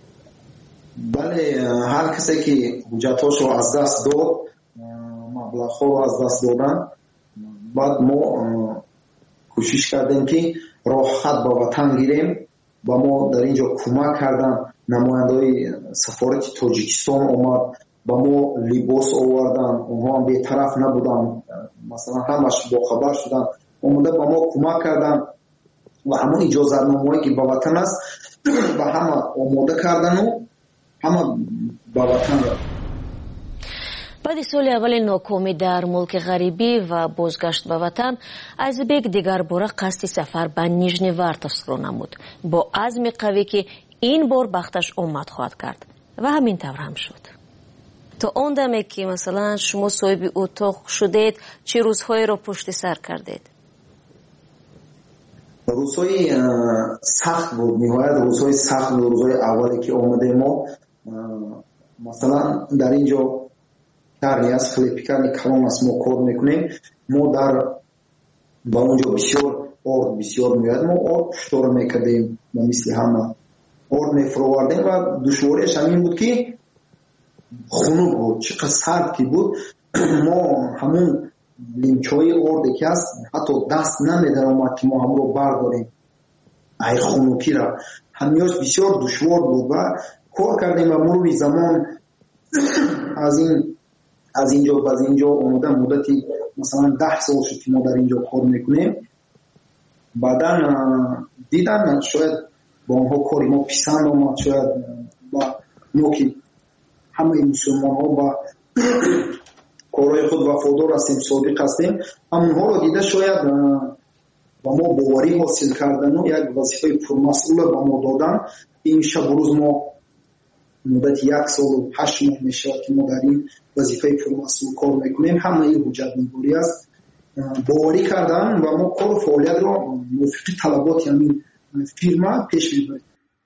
بله، هر کسی که حجتاشو از دست داد، مبلغ ها از دست دادن، بعد ما کوشش کردیم که راه خط به وطن گیریم. با ما در اینجا کمک کردن نماینده‌های سفارت تاجیکستان اومد، با ما لباس آوردن، اونها هم بی‌طرف نبودن، مثلا همش با خبر شدن، اومده با ما کمک کردن و همون اجازت نامه‌ای که با وطن است با همه آماده کردن و همه با وطن رفتن. بعد سال اول ناکامی در ملک غریبی و بازگشت به وطن، ازبک دیگر باره قصد سفر به نیژنیوارتوفسک را نمود، با عزم قوی که این بار بختش آمد خواهد کرد و همین طور هم شد. تا آن دمه که مثلا شما صاحب اتاق شدید، چه روزهایی را پشت سر کردید؟ روزهای سخت بود، نهایت روزهای سخت بود. روزهای اولی که آمده ما مثلا در اینجا کاری از خلیپیکانی کلان است ما کار میکنیم. ما در با اونجا بسیار آرد بسیار میاد، ما آرد پشتار میکردیم، ما مثل همه آرد میفروردیم و دشواریش همین بود که خنک بود، چقدر سرد که بود. ما همون لیمچای آردی که هست حتی دست نمیدن آمد که ما هم رو برداریم ای خنکی را. همیاش بسیار دشوار بود و کار کردیم و مرور زمان از این از اینجا و از اینجا اومدن مدتی مثلا ده سال شد که ما در اینجا کار میکنیم. بعدا دیدن شاید با اونها کاری ما پسند آمد، شاید با ما که همه مسلمان ها با کارهای خود وفادار هستیم، صادق هستیم، همونها رو دیده شاید با ما باوری حاصل کردن و یک وظیفه پرمسئول با ما دادن. این شب روز ما مدت یک سال و هشت ماه میشه که ما در این وظیفه پرمسئول کار میکنیم. همه این حجت نگاری است، باوری کردن و ما کار و فعالیت را موافق طلبات همین فیرما پیش میبریم.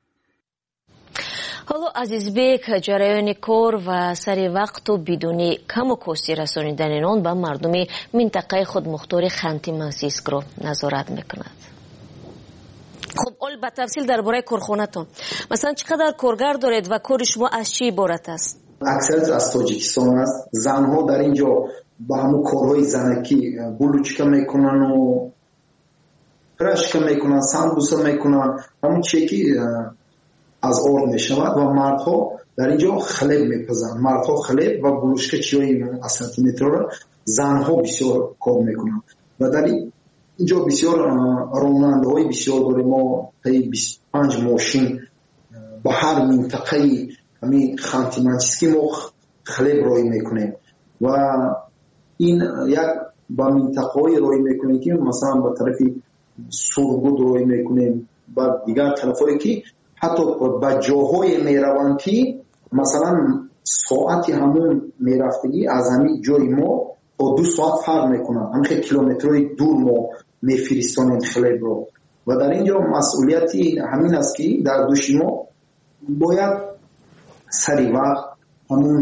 حالا عزیزبек ҷараёни кор ва сари вақту бидуни каму кости расонидани нон ба мардуми минтақаи худмухтори Ханти Мансийскро назорат мекунад. хуб, ол ба тафсил дар бораи корхонатон масалан чӣ қадар коргар доред ва кори шумо аз чӣ иборат аст? аксарияш аз тоҷикистон аст. занҳо дар ин ҷо ба ҳамун корҳои занакӣ булучка мекунану прашка мекунанд, самбуса мекунанд, ҳамун чие ки аз орд мешавад ва мардҳо дар ин ҷо хлеб мепазанд. мардҳо хлеб ва булушка чиёи асантиметрро, занҳо бисёр кор мекунанд ва дар ин ҷо бисёр ронандаҳои бисёр дорем. мо таи бисту панҷ мошин ба ҳар минтақаи ҳамин Ханти Мансийский мо хлеб роӣ мекунем ва ин як ба минтақаҳои роӣ мекунем ки масалан ба тарафи Сургуд роӣ мекунем, ба дигар тарафҳое ки ҳатто ба ҷоҳое мераванд ки масалан соати ҳамун мерафтагӣ аз ҳамин ҷои мо то ду соат фарқ мекунад. ҳамин хеле километрҳои дур мо мефиристонем хлебро ва дар ин ҷо масъулияти ҳамин аст ки дар дӯши мо бояд сари вақт ҳамун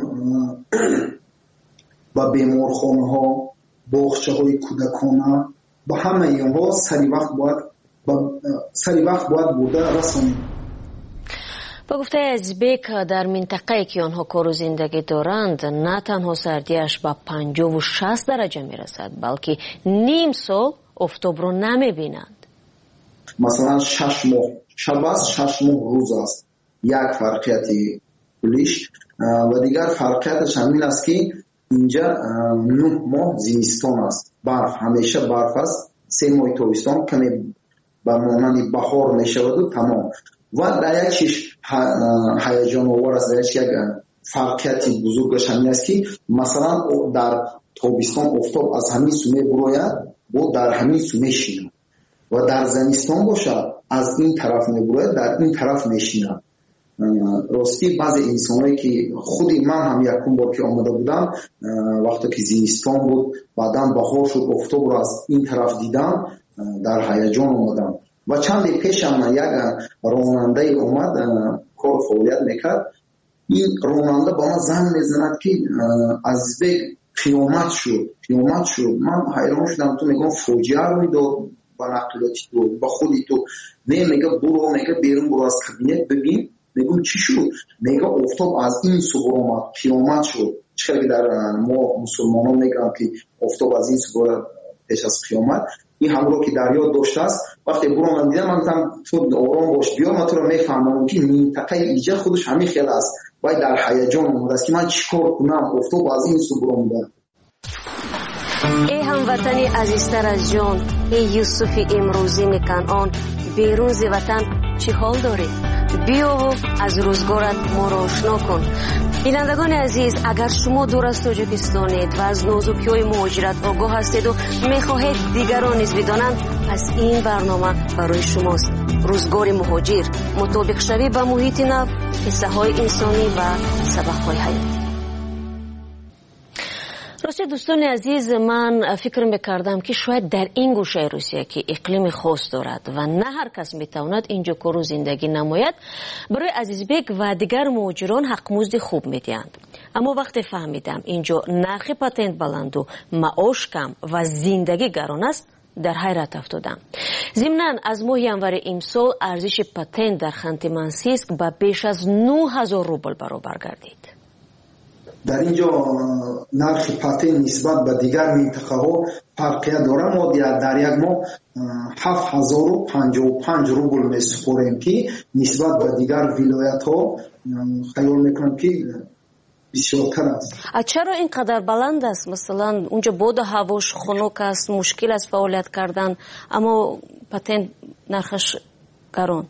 ба беморхонаҳо, боғчаҳои кӯдакона, ба ҳамаи онҳо сари вақт бояд сари вақт бояд бурда расонем. ба гуфтаи Азизбек, дар минтақае ки онҳо кору зиндагӣ доранд на танҳо сардиаш ба панҷову шаст дараҷа мерасад, балки ним сол офтобро намебинанд. масалан шаш моҳ шаб аст, шаш моҳ рӯз аст. як фарқияти пулиш ва дигар фарқияташ ҳамин аст ки инҷа нӯҳ моҳ зимистон аст, барф ҳамеша барф аст, се моҳи тобистон каме ба монанди баҳор мешаваду тамом. ва дар як чиш ҳаяҷоновар аст, дар як фарқияти бузургаш ҳамин аст ки масалан дар тобистон офтоб аз ҳамин су мебурояд, бо дар ҳамин су мешинад ва дар зимистон бошад аз ин тараф мебурояд, дар ин тараф мешинад. рости баъзе инсонҳое ки худи ман ҳам якум бор ки омада будам, вақте ки зимистон буд баъдан баҳор шуд, офтобро аз ин тараф дидам, дар ҳаяҷон омадам. ва чанде пешам як ронандаи омад кор фаъолият мекард. ин ронанда ба ман занг мезанад ки Азизбек қиёмат шуд, қиёмат шуд. ман ҳайрон шудам. ту мегӯям фоҷиа рӯй дод ба нақлиёти ту, ба худи ту. не мега буро, мега берун буро аз кабинет бибин. мегӯм чӣ шуд? мега офтоб аз ин сугор омад, қиёмат шуд. чӣ ки дар мо мусулмонон мегӯям ки офтоб аз ин сугор пеш аз қиёмат. ин ҳамро ки дар ёд доштааст. вақте буронам дидам, ман гуфтам ту ором бош, биё ман туро мефаҳмонам ки минтақаи иҷа худаш ҳамин хел аст. вай дар ҳаяҷон омадааст ки ман чӣ кор кунам, офтоб аз ин сугор омада. эй ҳамватани азизтар аз ҷон, эй Юсуфи имрӯзӣ меканъон, берун зи ватан чӣ ҳол дорӣ? биёву аз рӯзгорат моро ошно кун. бинандагони азиз, агар шумо дур аз тоҷикистонед ва аз нозукиҳои муҳоҷират огоҳ ҳастеду мехоҳед дигарон низ бидонанд, пас ин барнома барои шумост. рӯзгори муҳоҷир, мутобиқшавӣ ба муҳити нав, қиссаҳои инсонӣ ва сабақҳои ҳаёт. راستی دوستان عزیز، من فکر میکردم که شاید در این گوشه روسیه که اقلیم خاص دارد و نه هر کس میتواند اینجا کار و زندگی نماید، برای عزیزبک و دیگر مهاجران حق مزد خوب میدهند. اما وقتی فهمیدم اینجا نرخ پاتنت بلند و معاش کم و زندگی گران است، در حیرت افتادم. ضمناً از ماه ینور امسال ارزش پاتنت در خانت منسیسک به بیش از نه هزار روبل برابر گردید. در اینجا نرخ پاتنت نسبت به دیگر منطقه ها فرقیت داره. ما در یک ماه هفت هزار و پنجاه و پنج روبل میسپریم که نسبت به دیگر ولایت ها خیال میکنم که بسیارتر است. چرا اینقدر بلند است؟ مثلا اونجا بود هواش خنک است، مشکل است فعالیت کردن، اما پاتنت نرخش گران.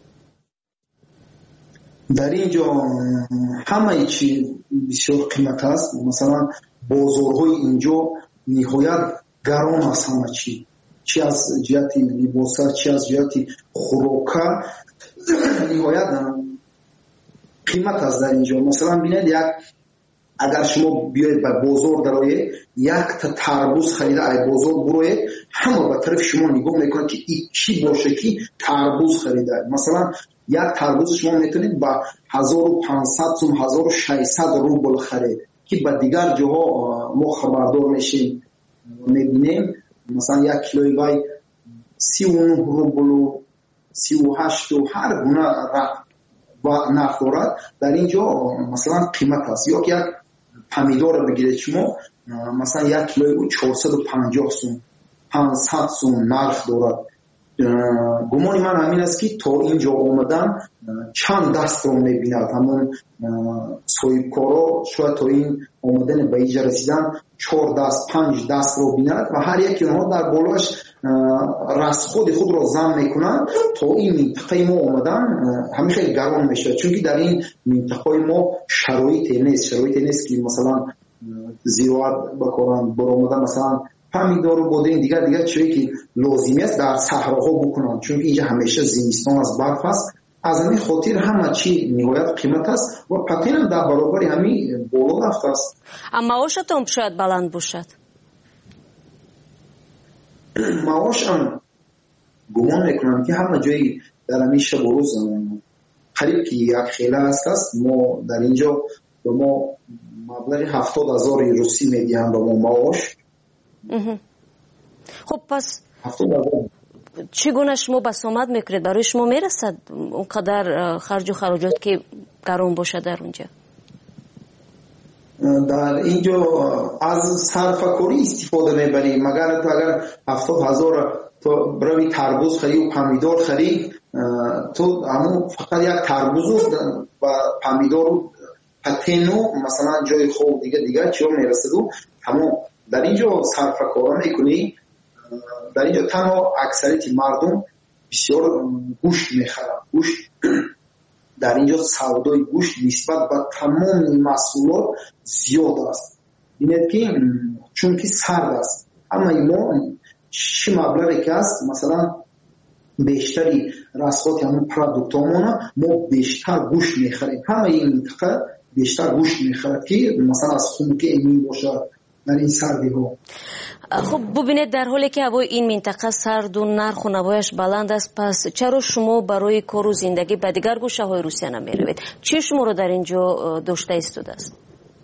در اینجا همه چی بسیار قیمت است. مثلا بازارهای اینجا نهایت گران است. همه چی، چی از جهت لباس، چی از جهت خوراک، نهایت قیمت است در اینجا. مثلا ببینید، یک اگر شما بیاید به بازار درآیید، یک تا تربوز خریده ای بازار بروید، همه به طرف شما نگاه میکنه که این چی باشه که تربوز خریده. مثلا یک تربوز شما میتونید با هزار و پانصد سوم هزار و ششصد روبل خرید که به دیگر جاها ما خبردار میشیم میبینیم مثلا یک کیلوی وای سی و نه روبل و سی و هشت و هر گونه و نرخ دارد. در اینجا مثلا قیمت است. یا که یک پمیدور بگیرید شما، مثلا یک کیلوی چهارصد و پنجاه سوم پانصد سوم نرخ دارد. گمانی من همین است که تا اینجا آمدن چند دست رو میبیند. همون صاحبکارا شاید تا این آمدن به اینجا رسیدن چهار دست پنج دست رو بیند و هر یکی اونها در بالاش رسخود خود رو زم میکنن. تا این منطقه ما آمدن همین خیلی گران میشه، چون که در این منطقه ما شرایط نیست شرایط نیست که مثلا زراعت بکنن، برآمدن مثلا پمیدار و بوده این دیگر دیگر چیزی که لازمی است در صحراها بکنن، چون که اینجا همیشه زمستان از برف است. از همین خاطر همه چی نهایت قیمت است و پاتنت هم در برابر همین بالا رفته است. اما معاشتون شاید بلند باشد. معاش هم گمان میکنم که همه جایی در همین شب و روز قریب که یک خیله است است. ما در اینجا به ما مبلغ هفتاد هزار روسی میدهند به ما معاش. خب پس چگونه شما بسامد میکنید؟ برای شما میرسد اونقدر خرج و خراجات که گران باشه در اونجا؟ در اینجا از صرفه‌کاری استفاده میبریم. مگر تو اگر هفتاد هزار تو بروی تربوز خرید و پمیدار خرید، تو همون فقط یک تربوز و پمیدار و پتنو مثلا جای خوب دیگه دیگه چیو میرسد و همون در اینجا صرفه‌کاری میکنی. در اینجا تنها اکثریت مردم بسیار گوشت میخرن. گوشت در اینجا سودای گوشت نسبت به تمام محصولات زیاد است. اینه که چون که سرد است. اما ما چه مبلغی که است، مثلا بیشتری رسخات همون پروداکتامون ما بیشتر گوشت میخریم. همه این منطقه بیشتر گوشت میخرد که مثلا از خنک ایمین باشد در این سردی ها. خب ببینید، در حالی که هوای این منطقه سرد و نرخ و نوایش بلند است، پس چرا شما برای کار و زندگی به دیگر گوشه های روسیه نمیروید؟ چی شما رو در اینجا داشته ایستاده است؟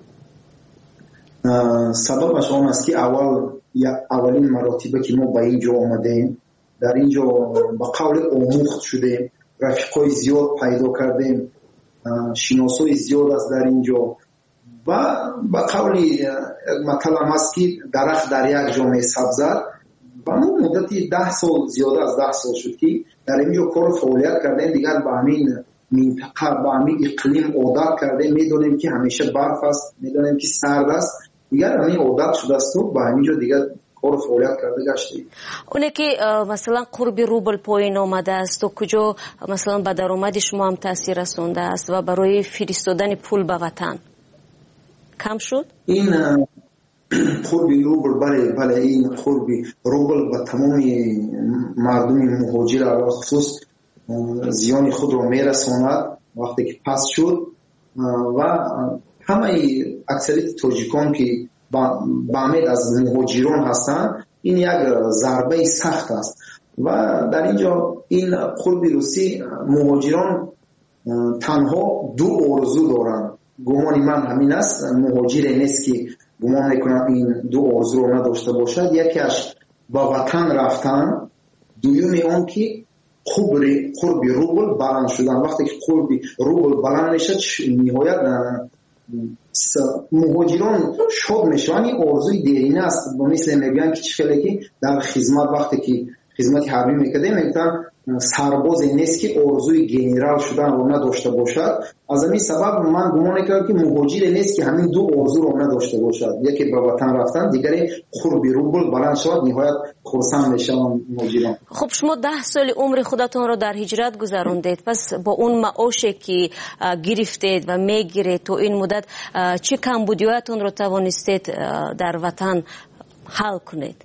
سببش آن است که اول اولین مراتبه که ما به اینجا آمدیم، در اینجا با قول آموخت شدیم، رفیقای زیاد پیدا کردیم، شناسای زیاد است در اینجا و با قولی مطلب هست که درخت در یک جامعه سبز است و ما مدتی ده سال زیاده از ده سال شد که در اینجا کار فعالیت کردیم. دیگر با همین منطقه با همین اقلیم عادت کردیم. میدونیم که همیشه برف است، میدونیم که سرد است، دیگر همین عادت شده است و با همینجا دیگر کار فعالیت کرده گشتیم. اونه که مثلا قرب روبل پایین آمده است و کجا مثلا به درآمد شما هم تاثیر رسونده است و برای فرستادن پول به وطن کم شد؟ این قربی روبل بله بله این قربی روبل به تمام مردم مهاجر علاوه خصوص زیان خود رو میرساند وقتی که پس شد و همه اکثریت تاجیکان که به امید از مهاجران هستند، این یک ضربه سخت است و در اینجا این قرب روسی مهاجران تنها دو آرزو دارند. گمان من همین است، مهاجر نیست که گمان میکنم این دو آرزو رو نداشته باشد. یکیش با وطن رفتن، دومی اون که قرب روبل بلند شدن. وقتی که قرب روبل بلند میشه نهایت مهاجران شاد میشن. این آرزوی دیرینه است، مثل میگن که چه که در خدمت وقتی که خدمت حربی میکرده میگن سربازی نیست که آرزوی گنرال شدن رو نداشته باشد. از همین سبب من گمان میکنم که مهاجر نیست که همین دو آرزو رو نداشته باشد، یکی به وطن رفتن، دیگری قرب روبل بلند شد نهایت خرسند میشن مهاجران. خب شما ده سال عمر خودتون رو در هجرت گذروندید، پس با اون معاشی که گرفتید و میگیرید تو این مدت چه کمبودیاتون رو توانستید در وطن حل کنید؟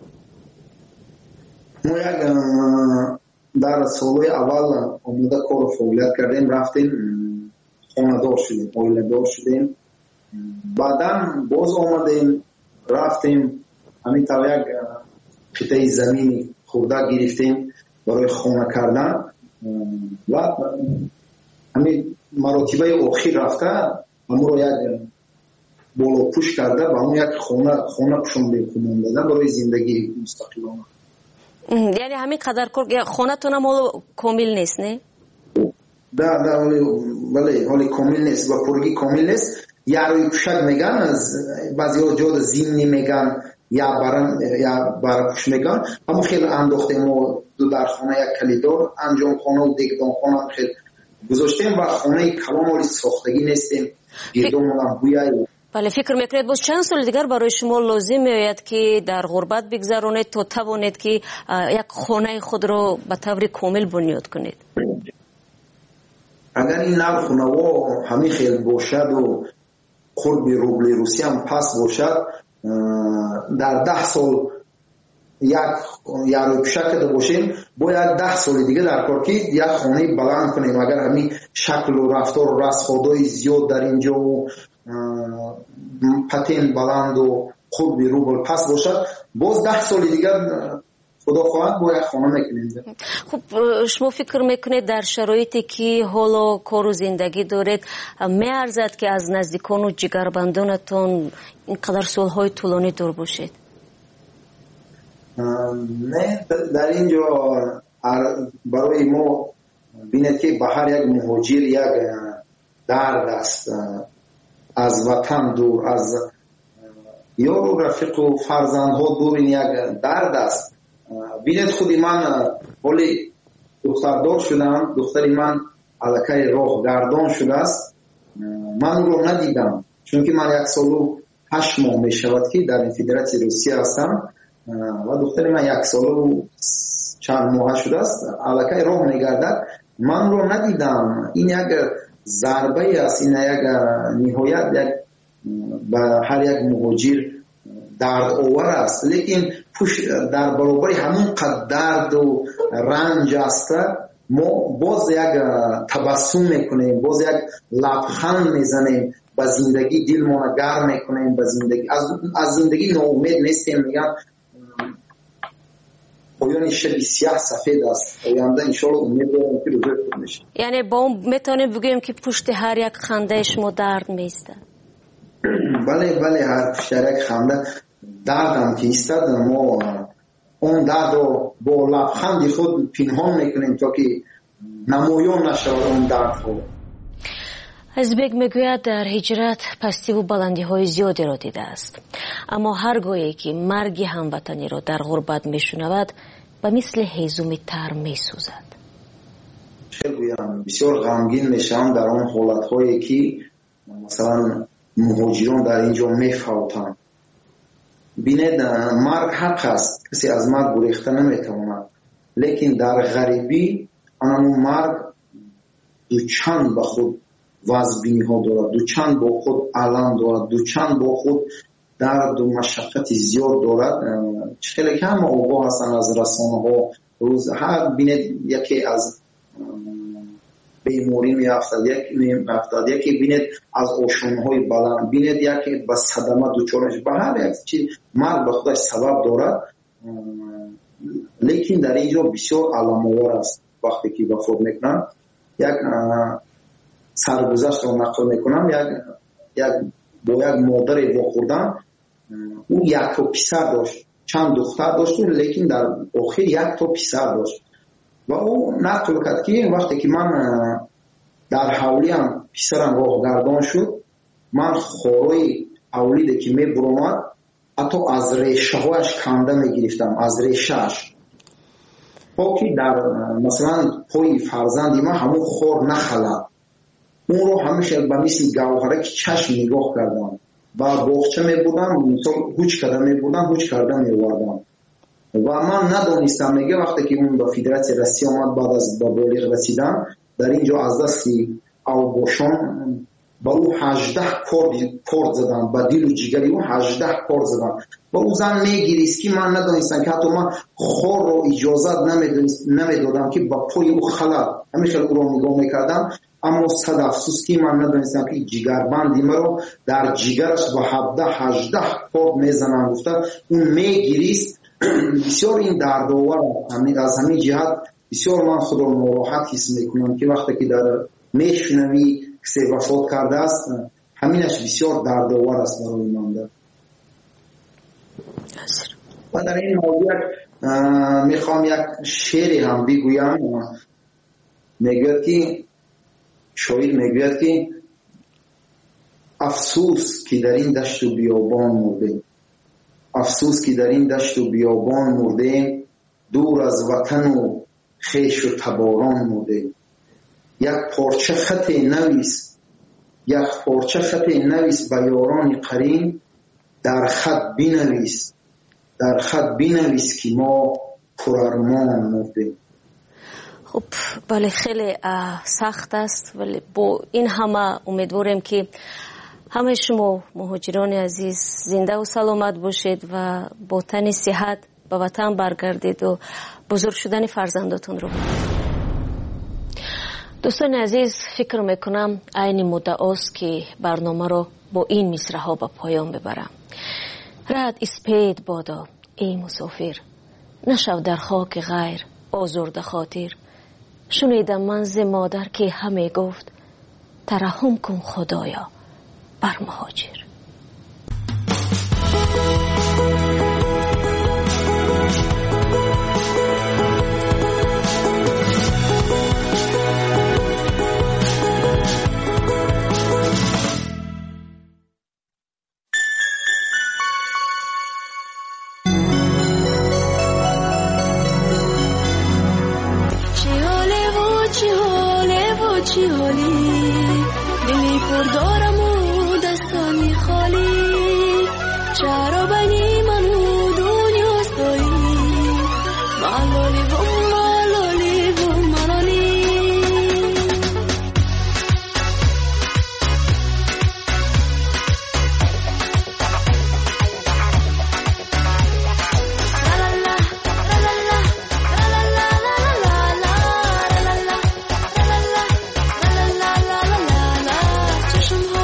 ما یک در سالهای اول آمده کار فعالیت کردیم، رفتیم خانه دار شدیم، آیله دار شدیم، بعدا باز آمدیم رفتیم همین طور یک قطعه زمین خورده گرفتیم برای خانه کردن و همین مراتبه آخر رفته همون رو یک بالا پوش کرده و همون یک خانه خانه پوشون کنون دادن برای زندگی مستقلانه. یعنی همین قدر کار خانه تون هم کامل نیست نه؟ ده ده ولی حالی کامل نیست و پرگی کامل نیست. یاروی پوشک میگن، از بعضی ها جاد زمینی میگن یا برن یا برا پوش میگن. اما خیلی انداختیم و دو در خانه یک کلیدار انجام خانه و دیگدان خانه هم خیلی گذاشتیم و خانه کلام ولی ساختگی نیستیم گردون هم بویایی. بله، فکر میکنید باز چند سال دیگر برای شما لازم میآید که در غربت بگذرانید تا توانید که یک خانه خود را به طور کامل بنیاد کنید؟ اگر این نوع خانه ها همین خیلی باشد و قرب روبل روسی هم پس باشد، در ده سال یک یارو پشک داشته باشیم باید ده سال دیگه در کار که یک خانه بلند کنیم. اگر همین شکل و رفتار و رسخادای زیاد در اینجا و پتین بلند و خوب روبل پس باشد، باز ده سال دیگر خدا خواهد باید خانه میکنید. خب شما فکر میکنید در شرایطی که حالا کار و زندگی دارید میارزد که از نزدیکان و جگربندانتون اینقدر سالهای طولانی دور باشید؟ نه، در اینجا برای ما بینید که به هر یک مهاجر یک درد است، از وطن دور، از یار و رفیق و فرزندها دور، این یک درد است. بینید خودی من ولی دختردار شدم، دختری من علاقه راه گردان شده است، من رو ندیدم چون که من یک سال و هشت ماه می شود که در فدراسیون روسیه هستم و دختری من یک سال و چند ماه شده است علاقه راه می گردد، من رو ندیدم. این یک ضربه است، این یک نهایت یک به هر یک مهاجر درد آور است. لیکن پوش در برابر همون قدر درد و رنج است ما باز یک تبسم میکنیم، باز یک لبخند میزنیم، به زندگی دل ما گرم میکنیم، به زندگی از از زندگی ناامید نیستیم. میگم پایان شب سیاه سفید است، آینده ان شاء الله امید دارم که روزی خوب بشه. یعنی با اون میتونیم بگیم که پشت هر یک خنده شما درد میسته؟ بله بله، هر پشت هر یک خنده درد هم که ایستد، ما اون درد رو با لبخند خود پنهان میکنیم تا که نمایان نشود اون درد خود. ازبک میگوید در هجرت پستی و بلندی های زیادی را دیده است، اما هرگاهی که مرگ هموطنی را در غربت میشنود به مثل هیزم تر میسوزد. چه گویم، بسیار غمگین میشم در آن حالت هایی که مثلا مهاجران در اینجا میفوتند. بینید مرگ حق است، کسی از مرگ گریخته نمیتواند، لیکن در غریبی آن مرگ دو چند به خود وزبینی ها دارد، دو چند با خود علم دارد، دو چند با خود درد و مشقت زیاد دارد. خیلی کم آگاه هستن از رسانه ها. روز هر بینید یکی از بیماری میافتد، یکی میافتد، یکی بینید از اوشونهای بلند، بینید یکی به صدمه دچار میشه. به هر یک چیز مرگ به خودش سبب دارد، لیکن در اینجا بسیار علام‌آور است. وقتی که وفات میکنن یک سرگذشت رو نقل میکنم، یک یک با یک مادر واخوردن، او یک تا پسر داشت، چند دختر داشت، لیکن در آخر یک تا پسر داشت و او نقل کرد که وقتی که من در حولیم پسرم راه گردان شد، من خورای اولیده که می برامد حتی از ریشه هایش کنده می گرفتم، از ریشهش پاکی در مثلا پای فرزندی من همون خور نخلد، اون رو همیشه به مثل گوهره که چشم نگاه کردم و باغچه می بودم، مثلا هوچ کرده می بودم، هوچ کرده می وردم و من ندانستم. میگه وقتی که اون به فدراسیون روسیه آمد بعد از به بالغ رسیدن، در اینجا از دستی اوباشان با او هجده کارد زدن، با دل و جگری او هجده کارد زدن و او زن میگیریست که من ندانستم که حتی من خور رو اجازت نمیدادم که با پای او خلد، همیشه او رو نگاه میکردم، اما صد افسوس که من ندانستم که جگربندی مرا در جگرش با هفده هجده کارد میزنن. گفته اون میگیریست. بسیار این دردآور از همین جهت بسیار من خود را ناراحت حس میکنم که وقتی که در میشنوی کسی وفات کرده است، همینش بسیار دردآور است برای من. و در این موضوع میخوام یک شعری هم بگویم. میگوید که شاعر میگوید که افسوس که در این دشت و بیابان مرده، افسوس که در این دشت و بیابان مرده، دور از وطن و خیش و تباران مرده. یک پارچه خط نویس، یک پارچه خط نویس به یاران قرین، در خط بنویس، در خط بنویس که ما پرارمان مرده. خب بله، خیلی سخت است، ولی با این همه امیدواریم که همه شما مهاجران عزیز زنده و سلامت باشید و با تن صحت به وطن برگردید و بزرگ شدن فرزنداتون رو ببینید. دوستان عزیز، فکر میکنم عین مدت است که برنامه رو با این مصرع ها به پایان ببرم. رد اسپید بادا ای مسافر، نشو در خاک غیر آزرده خاطر. شنیدم من ز مادر که همه گفت، ترحم کن خدایا بر مهاجر. چی حالی دلی پر دارم و دستانی خالی، چرا بنی منو دنیا سایی، ملالی و ملالی و ملالی. چشم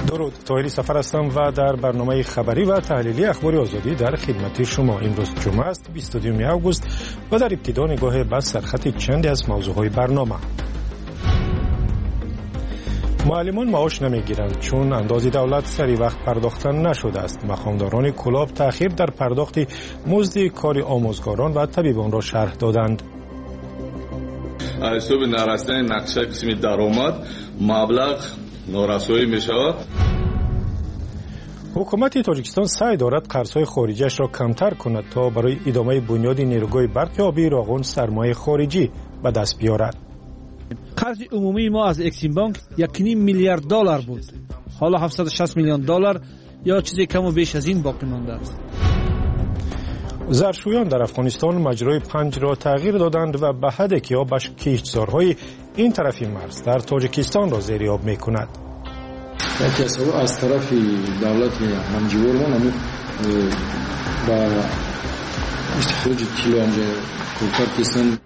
درود، طاهری سفر هستم و در برنامه خبری و تحلیلی اخبار آزادی در خدمت شما. امروز جمعه است بیست و دو آگوست و در ابتدا نگاه به سرخط چندی از موضوعهای برنامه. معلمان معاش نمیگیرند چون انداز دولت سری وقت پرداختن نشده است. مقامداران کلاب تأخیر در پرداخت مزد کار آموزگاران و طبیبان را شرح دادند. حساب نرسیدن نقشه قسمی درآمد مبلغ نارسایی می شود. حکومت تاجیکستان سعی دارد قرضهای خارجیش را کمتر کند تا برای ادامه بنیاد نیروگاه برق آبی راغون سرمایه خارجی به دست بیارد. قرض عمومی ما از اکسیم بانک یک و نیم میلیارد دلار بود. حالا هفتصد و شصت میلیون دلار یا چیزی کم و بیش از این باقی مانده است. زرشویان در افغانستان مجرای پنج را تغییر دادند و به حدی که آب کشتزارهای این طرفی مرز در تاجیکستان را زیریاب می کند. یکی از طرف دولت همجوارمان همون با استخراج کیلو انجا کلکار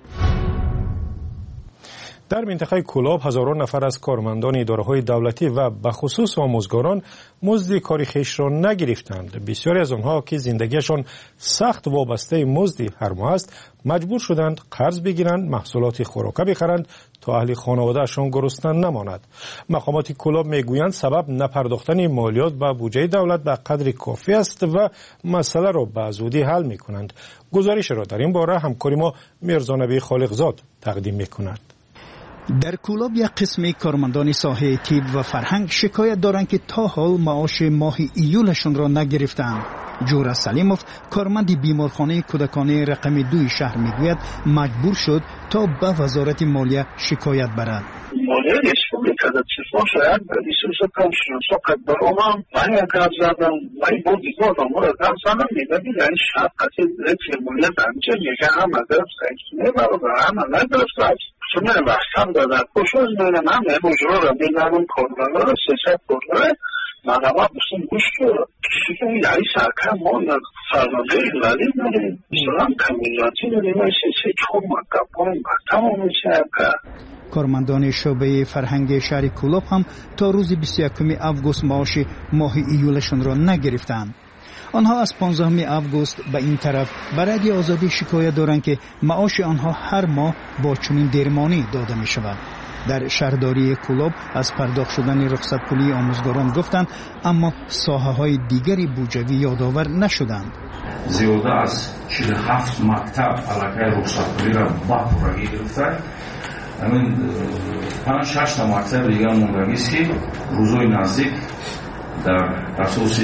در منطقه کلاب هزاران نفر از کارمندان اداره‌های دولتی و به خصوص آموزگاران مزد کاری خویش را نگرفتند. بسیاری از آنها که زندگیشان سخت وابسته مزد هر ماه است مجبور شدند قرض بگیرند، محصولات خوراکه بخرند تا اهل خانواده‌شان گرسنه نماند. مقامات کلاب میگویند سبب نپرداختن مالیات به بودجه دولت به قدر کافی است و مسئله را به زودی حل می‌کنند. گزارش را در این باره همکار ما میرزا نبی خالقزاد تقدیم می‌کند. در کولاب یک قسم کارمندان ساحه طب و فرهنگ شکایت دارند که تا حال معاش ماه ایولشون را نگرفتند. جورا سلیموف کارمند بیمارخانه کودکانه رقم دوی شهر میگوید مجبور شد تا به وزارت مالیه شکایت برد. مالیه ریسپوبلیکada چشما شاید بیست و پنج ساعت برام من کار زدم من بود دیگه مورد هم سنم میگم این شرکت یک مالیه دانچه میگه هم مدرس نه برابر هم ندرس چون وقتم دادن خوشوز میدم هم مجرور را بیدارم کارمندا را سیاست کرده من اما بسیم گوش کرد کسی یعنی سرکم ما فرمانده ایلالی داریم مثلا کمیلاتی داریم و سیاست چون مکبان تمام میشه کارمندان شعبه فرهنگ شهر کولاب هم تا روز بیست و یکم آگوست معاش ماه ایولشون را نگرفتند. آنها از پانزدهم آگوست به این طرف برای آزادی شکایت دارند که معاش آنها هر ماه با چنین درمانی داده می شود. در شهرداری کولاب از پرداخت شدن رخصت پولی آموزگاران گفتند اما ساحه های دیگری بودجوی یادآور نشدند. زیاده از چهل و هفت مکتب علاقه رخصت پولی را با پورگی گرفته. همین پنج شش تا مکتب دیگر مونده است که روزهای نزدیک در اساس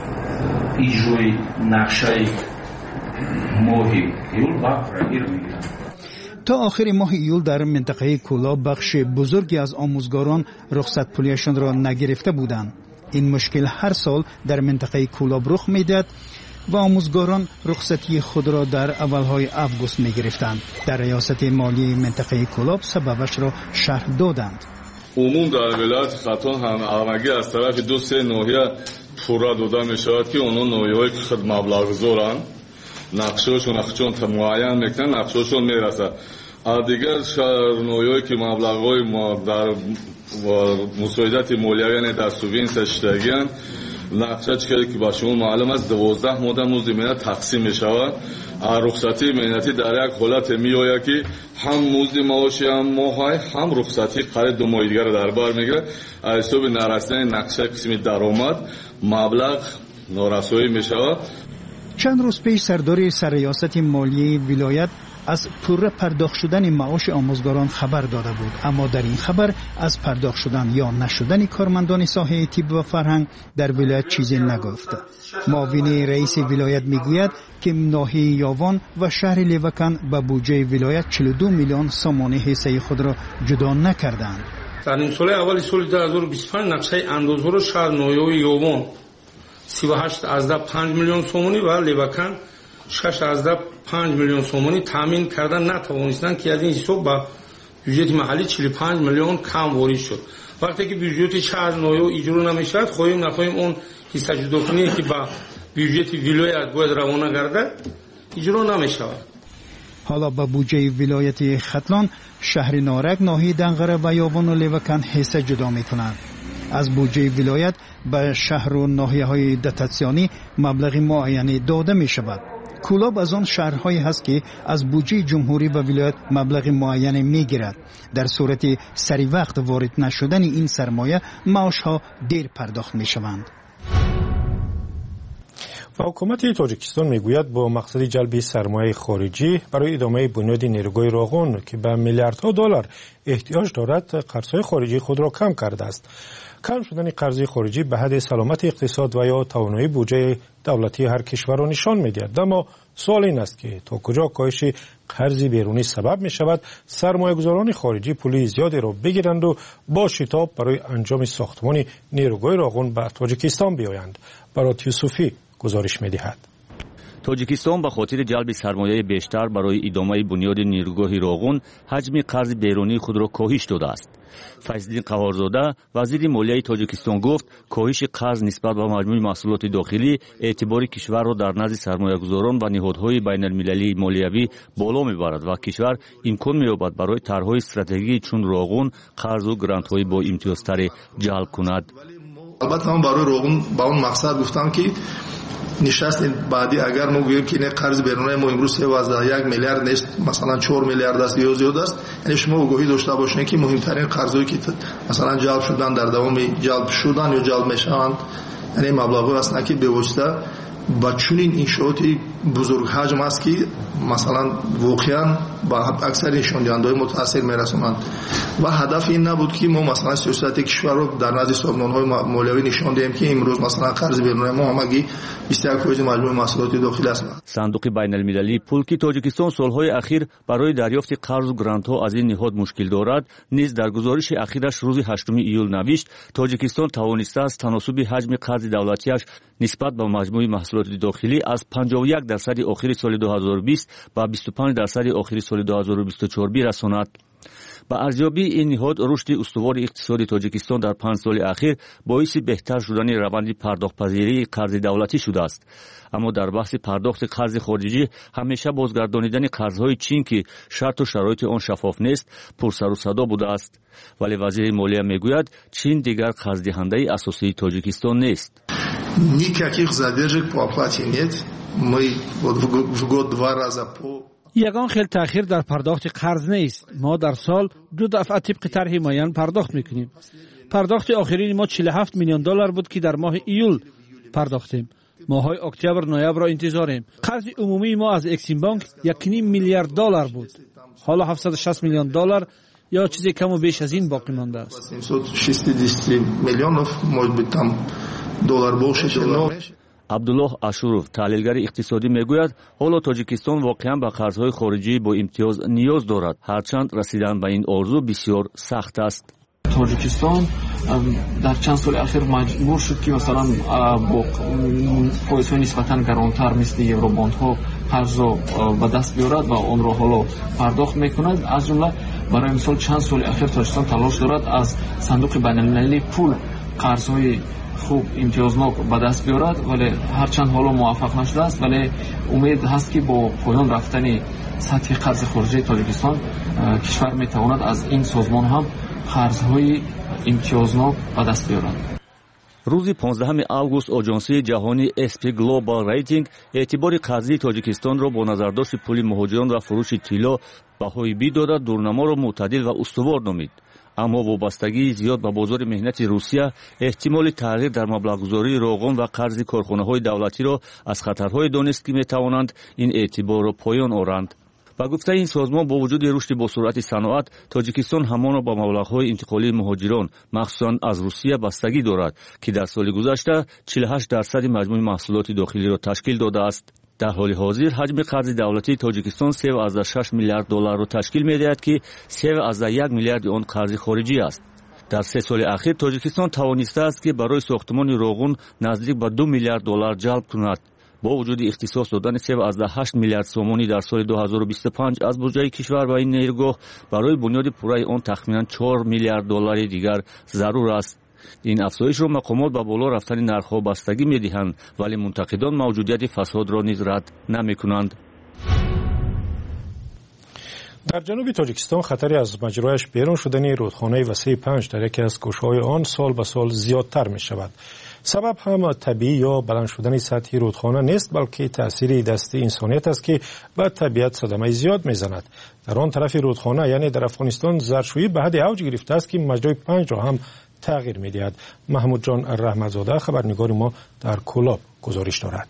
ایجوی نقشه ماهی ایول با پورگی را میگیرند. تا آخر ماه ایول در منطقه کولاب بخش بزرگی از آموزگاران رخصت پولیشان را نگرفته بودند. این مشکل هر سال در منطقه کولاب رخ میدهد و آموزگاران رخصتی خود را در اولهای آگوست میگرفتند. در ریاست مالی منطقه کولاب سببش را شرح دادند. عموم در ولایت خطان هم همگی از طرف دو سه ناحیه پورا داده می شود که اونها ناحیه‌های خود مبلغ زورند. نقشه‌شون نقشه‌شون تا معین میکنن نقشه‌شون میرسه. دیگر شهر نوعی که مبلغ‌های ما در مساعدت مالیه یعنی در سوینس اشتگیان نقشه چیزی که با شما معلوم است دوازده ماده مزد مهنت تقسیم می‌شود. رخصتی مهنتی در یک حالت میآید که هم مزد معاشی هم ماهی هم رخصتی قرار دو ماه دیگر در بر میگیره. حساب نرسیدن نقشه قسمی درآمد مبلغ نارسایی می‌شود. چند روز پیش سردار سرریاست مالی ولایت از پوره پرداخت شدن معاش آموزگاران خبر داده بود، اما در این خبر از پرداخت شدن یا نشدن کارمندان ساحه طب و فرهنگ در ولایت چیزی نگفت. معاون رئیس ولایت میگوید که ناحیه یاوان و شهر لیوکن به بودجه ولایت چهل و دو میلیون سامانه حصه خود را جدا نکردند. در این سال اول سال دو هزار و بیست و پنج نقشه اندازه را شهر ناحیه یاوان سی و هشت ازده پنج میلیون سومانی و لیوکن شش ازده پنج میلیون سومانی تامین کردن نتوانستند که از این حساب به بودجه محلی چهل و پنج میلیون کم وارد شد. وقتی که بودجه شهر ناحیه اجرا نمیشد خواهیم نخواهیم اون حصه جدا کنی که با بودجه ولایت باید روانه گردد اجرا نمیشود. حالا با بودجه ولایت ختلان شهر نارک، ناحیه دنغره و یاوان و لیوکن حصه جدا میکنند. از بودجه ولایت به شهر و ناحیه‌های دتاتسیونی مبلغ معینی داده می شود. کولاب از آن شهرهایی هست که از بودجه جمهوری و ولایت مبلغ معین می گیرد. در صورت سری وقت وارد نشدن این سرمایه معاش ها دیر پرداخت می شوند. و حکومت تاجیکستان میگوید با مقصد جلب سرمایه خارجی برای ادامه بنیاد نیروگاه راغون که به میلیاردها دلار احتیاج دارد قرضهای خارجی خود را کم کرده است. کم شدن قرض خارجی به حد سلامت اقتصاد و یا توانایی بودجه دولتی هر کشور را نشان میدهد. اما سوال این است که تا کجا کاهش قرض بیرونی سبب می شود سرمایه گذاران خارجی پولی زیادی را بگیرند و با شتاب برای انجام ساختمان نیروگاه راغون به تاجیکستان بیایند. برات یوسفی گزارش می دهد. تاجیکستان به خاطر جلب سرمایه بیشتر برای ادامه بنیاد نیروگاه راغون حجم قرض بیرونی خود را کاهش داده است. فیض‌الدین قهارزاده وزیر مالیه تاجیکستان گفت کاهش قرض نسبت به مجموع محصولات داخلی اعتبار کشور را در نزد سرمایه‌گذاران و نهادهای بین‌المللی مالیوی بالا می‌برد و کشور امکان می‌یابد برای طرح‌های استراتژیکی چون راغون قرض و گرانت‌های با امتیازتر جلب کند. البته من برای راغون با اون مقصد گفتم که نشست بعدی اگر ما گوییم که این قرض بیرونی ما امروز سیزده یک میلیارد نیست مثلا چهار میلیارد است یا زیاد است، یعنی شما آگاهی داشته باشین که مهمترین قرضایی که مثلا جلب شدن در دوام جلب شدن یا جلب میشوند یعنی مبلغی هستند که به واسطه با چنین انشاءات بزرگ حجم است که مثلا واقعا با اکثر نشان دهنده‌های متاثر میرسونند و هدف این نبود که ما مثلا سیاست کشور رو در نزد سازمان‌های مالیوی نشان دهیم که امروز مثلا قرض بیرونی ما همگی بیست و یک درصد مجموع محصولات داخلی است. صندوق بین‌المللی پول که تاجیکستان سالهای اخیر برای دریافت قرض و گرانت‌ها از این نهاد مشکل دارد نیز در گزارش اخیرش روز هشتم ایول نوشت تاجیکستان توانسته است تناسب حجم قرض دولتیش نسبت به مجموع محصولات داخلی از پنجاه و یک درصد آخر سال دو هزار و بیست به بیست و پنج درصد آخر سال دو هزار و بیست و چهار برساند. با ارزیابی این نهاد رشد استوار اقتصادی تاجیکستان در پنج سال اخیر باعث بهتر شدن روند پرداخت‌پذیری قرض دولتی شده است. اما در بحث پرداخت قرض خارجی همیشه بازگردانیدن قرض‌های چین که شرط و شرایط آن شفاف نیست پرسر و صدا بوده است. ولی وزیر مالیه میگوید چین دیگر قرض‌دهنده اساسی تاجیکستان نیست. Никаких задержек по оплате нет. Мы вот в год два раза по یگان خیلی تأخیر در پرداخت قرض نیست. ما در سال دو دفعه طبق طرح معین پرداخت میکنیم. پرداخت آخرین ما چهل و هفت میلیون دلار بود که در ماه ایول پرداختیم. ماهای اکتبر نوامبر را انتظاریم. قرض عمومی ما از اکسیم بانک یک و نیم میلیارد دلار بود. حالا هفتصد و شصت میلیون دلار یا چیزی کم و بیش از این باقی مانده است. семьсот шестьдесят миллионов, может быть, там доллар больше, но عبدالله اشورов تحلیلگر اقتصادی میگوید حالا تاجیکستان واقعا به قرضهای خارجی با امتیاز نیاز دارد هرچند رسیدن به این آرزو بسیار سخت است. تاجیکستان در چند سال اخیر مجبور شد که مثلا با فایزهای نسبتاً گرانتر مثل یوروباندها قرض را به دست بیارد و آن را حالا پرداخت میکند. از جمله برای مثال چند سال اخیر تاجیکستان تلاش دارد از صندوق بین‌المللی پول قرضهای خوب امتیازناک به دست بیارد ولی هرچند حالا موفق نشده است ولی امید هست که با پایان رفتن سطح قرض خارجی تاجیکستان کشور میتواند از این سازمان هم قرضهای امتیازناک به دست بیارد. روز پانزدهم آگوست آژانسی جهانی اس پی گلوبال ریتینگ اعتبار قرضی تاجیکستان را با نظرداشت پول مهاجران و فروش طلا بهای بی داده دورنما را معتدل و استوار نامید. اما وابستگی زیاد به بازار مهنت روسیه احتمال تغییر در مبلغ‌گذاری راغون و قرض کارخانه‌های دولتی را از خطرهای دانست که می‌توانند این اعتبار را پایان آورند. با گفته این سازمان با وجود رشد با سرعت صنعت تاجیکستان همان با مبلغ‌های انتقالی مهاجران مخصوصاً از روسیه بستگی دارد که در سال گذشته چهل و هشت درصد مجموع محصولات داخلی را تشکیل داده است. در حال حاضر حجم قرض دولتی تاجیکستان سه و شش میلیارد دلار را تشکیل می‌دهد که سه و یک میلیارد آن قرض خارجی است. در سه سال اخیر تاجیکستان توانسته است که برای ساختمان راغون نزدیک به دو میلیارد دلار جلب کند. با وجود اختصاص دادن سه و هشت میلیارد سومانی در سال دو هزار و بیست و پنج از بودجه کشور و این نیروگاه برای بنیاد پوره آن تخمیناً چهار میلیارد دلار دیگر ضرور است. این افزایش را مقامات به بالا رفتن نرخ‌ها بستگی می‌دهند ولی منتقدان موجودیت فساد را نیز رد نمی‌کنند. در جنوب تاجیکستان خطری از مجرایش بیرون شدن رودخانه وسیع پنج در یکی از گوشه‌های آن سال به سال زیادتر می شود. سبب هم طبیعی یا بلند شدن سطح رودخانه نیست، بلکه تأثیر دست انسانیت است که به طبیعت صدمه زیاد میزند. در آن طرف رودخانه یعنی در افغانستان زرشویی به حد اوج گرفته است که مجرای پنج را هم تغییر می‌دهد. محمود جان رحمتزاده خبرنگار ما در کولاب گزارش دارد.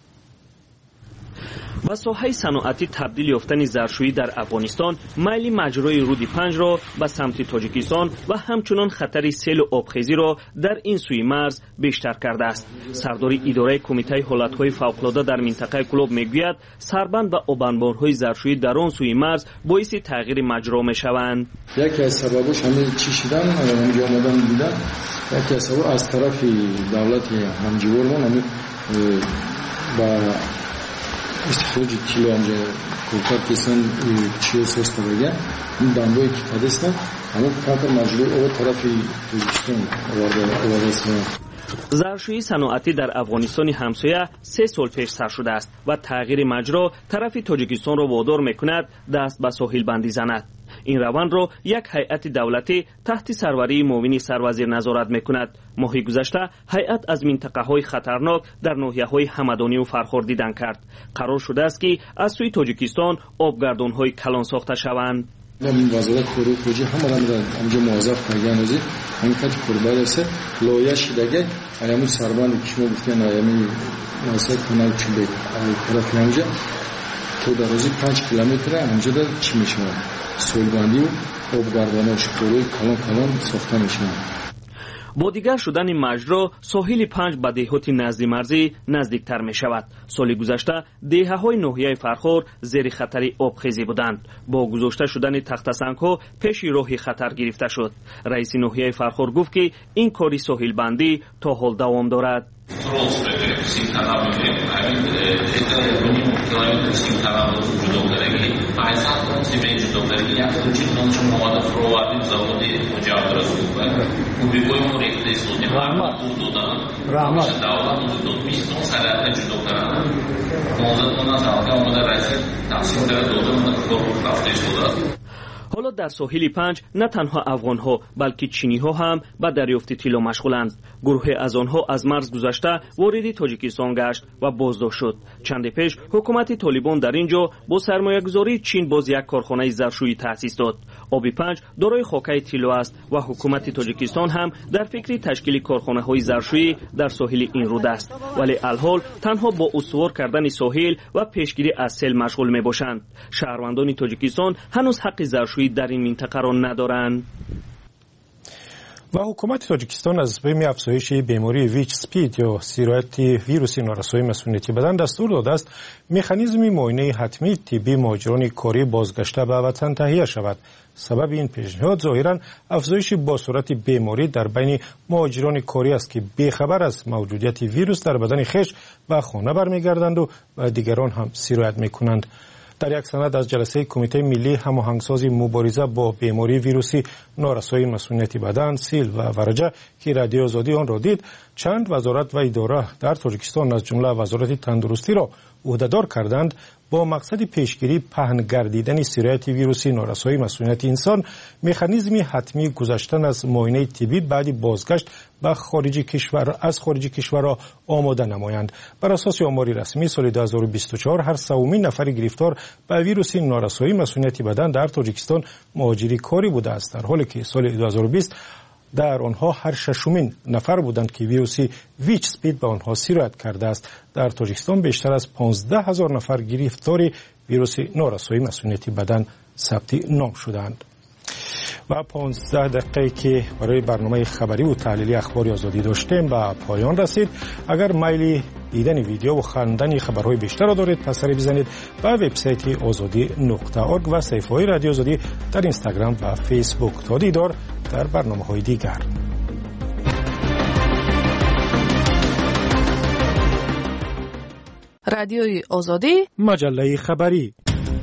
با ساحه صنعتی تبدیل یافتن زرشویی در افغانستان میل مجرای رود پنج را به سمت تاجیکستان و همچنان خطر سیل و آبخیزی را در این سوی مرز بیشتر کرده است. سردار اداره کمیته حالت‌های فوق‌العاده در منطقه کولاب میگوید سربند و آبانبارهای زرشویی در آن سوی مرز باعث تغییر مجرا میشوند. یکی از سببش همین چشیدن اونجا آمدن دیدن، یکی از سبب از طرف دولت همجوارمون همین با استخراج کیلو آنجا کوکار کسان چیو سوسته بگه این دنبایی که تدستن همون کانتر مجبور او طرفی توجیشتون آورده است. زرشویی صنعتی در افغانستان همسایه سه سال پیش سر شده است و تغییر مجرا طرف تاجیکستان را وادار میکند دست به ساحل بندی زند. این روند را یک هیئت دولتی تحت سروری معاون سروزیر نظارت میکند. ماه گذشته هیئت از منطقه های خطرناک در ناحیه های همدانی و فرخار دیدن کرد. قرار شده است که از سوی تاجیکستان آبگردان های کلان ساخته شوند. این وزارت فروغ خوجی همه را همجا موظف کردن ازی همین کتی قربال است لایه شدگه ایامون سربند که شما گفتین ایامی ناسد کنال چوبه طرف همجا تو در روزی پنج کیلومتر همجا در چی میشوند سولبندی و آبگرداناش قروی کلان کلان ساخته میشوند. با دیگر شدن مجرا ساحل پنج به دهات نزدی مرزی نزدیکتر می شود. سال گذشته دهه های ناحیه فرخار زیر خطر آبخیزی بودند. با گذاشته شدن تخت سنگ ها پیش راه خطر گرفته شد. رئیس ناحیه فرخار گفت که این کاری ساحل بندی تا حال دوام دارد. حالا در ساحل پنج نه تنها افغان ها بلکه چینی ها هم به دریافت طلا مشغولند. گروه از آنها از مرز گذشته وارد تاجیکستان گشت و بازداشت شد. چند پیش حکومت طالبان در اینجا با سرمایه‌گذاری چین باز یک کارخانه زرشویی تأسیس داد. آب پنج دارای خاکه طلا است و حکومت تاجیکستان هم در فکر تشکیل کارخانه های زرشویی در ساحل این رود است، ولی الحال تنها با استوار کردن ساحل و پیشگیری از سیل مشغول می باشند. شهروندان تاجیکستان هنوز حق زرشویی در این منطقه را ندارند. و حکومت تاجیکستان از بیم افزایش بیماری ویچ سپید یا سرایت ویروسی نارسایی مسئولیتی بدن دستور داده است مکانیزم معاینه حتمی طبی مهاجران کاری بازگشته به وطن تهیه شود. سبب این پیشنهاد ظاهرا افزایش باسرعت بیماری در بین مهاجران کاری است که بیخبر از موجودیت ویروس در بدن خویش به خانه برمیگردند و به دیگران هم سرایت میکنند. در یک سند از جلسه کمیته ملی هماهنگسازی مبارزه با بیماری ویروسی نارسایی مسئولیتی بدن سیل و ورجه که رادیو آزادی آن را دید، چند وزارت و اداره در تاجیکستان از جمله وزارت تندرستی را عهدهدار کردند با مقصد پیشگیری پهن گردیدن سرایت ویروسی نارسایی مسئولیت انسان مکانیزمی حتمی گذشتن از معاینه طبی بعد بازگشت به خارج کشور از خارج کشور را آماده نمایند. بر اساس آماری رسمی سال دو هزار و بیست و چهار هر سومین نفر گرفتار به ویروس نارسایی مسئولیت بدن در تاجیکستان مهاجری کاری بوده است، در حالی که سال دو هزار و بیست در آنها هر ششمین نفر بودند که ویروسی ویچ سپید به آنها سرایت کرده است. در تاجیکستان بیشتر از پانزده هزار نفر گرفتار ویروس نارسایی مسئولیتی بدن ثبت نام شدند. و پانزده دقیقه که برای برنامه خبری و تحلیلی اخبار آزادی داشتیم به پایان رسید. اگر میل دیدن ویدیو و خواندن خبرهای بیشتر را دارید پس سری بزنید به وبسایت آزادی نقطه اورگ و صفحه‌های رادیو آزادی در اینستاگرام و فیسبوک. تا دیدار در برنامه‌های دیگر. رادیوی آزادی مجله خبری.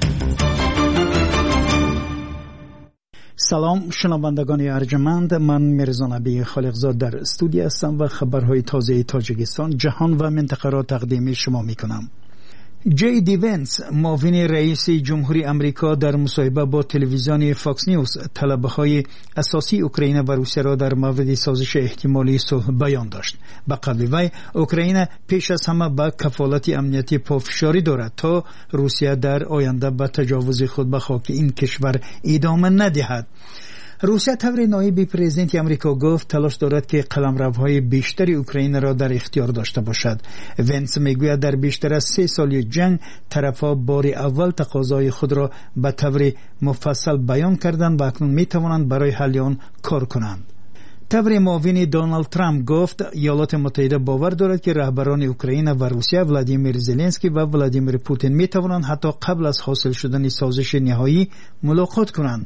سلام شنوندگان ارجمند، من میرزا نبی خالقزاد در استودیو هستم و خبرهای تازه تاجیکستان، جهان و منطقه را تقدیم شما می کنم. جی دی ونس معاون رئیس جمهوری آمریکا در مصاحبه با تلویزیون فاکس نیوز طلبهای اساسی اوکراین و روسیه را در مورد سازش احتمالی صلح بیان داشت. به قول وی اوکراین پیش از همه به کفالت امنیتی پافشاری دارد تا روسیه در آینده به تجاوز خود به خاک این کشور ادامه ندهد. روسیه طور نایب پرزیدنت آمریکا گفت تلاش دارد که قلمروهای بیشتری اوکراین را در اختیار داشته باشد. ونس میگوید در بیشتر از سه سال جنگ طرفها بار اول تقاضای خود را به طور مفصل بیان کردند و اکنون میتوانند برای حل آن کار کنند. طور معاون دونالد ترامپ گفت ایالات متحده باور دارد که رهبران اوکراین و روسیه ولادیمیر زلنسکی و ولادیمیر پوتین میتوانند حتی قبل از حاصل شدن سازش نهایی ملاقات کنند.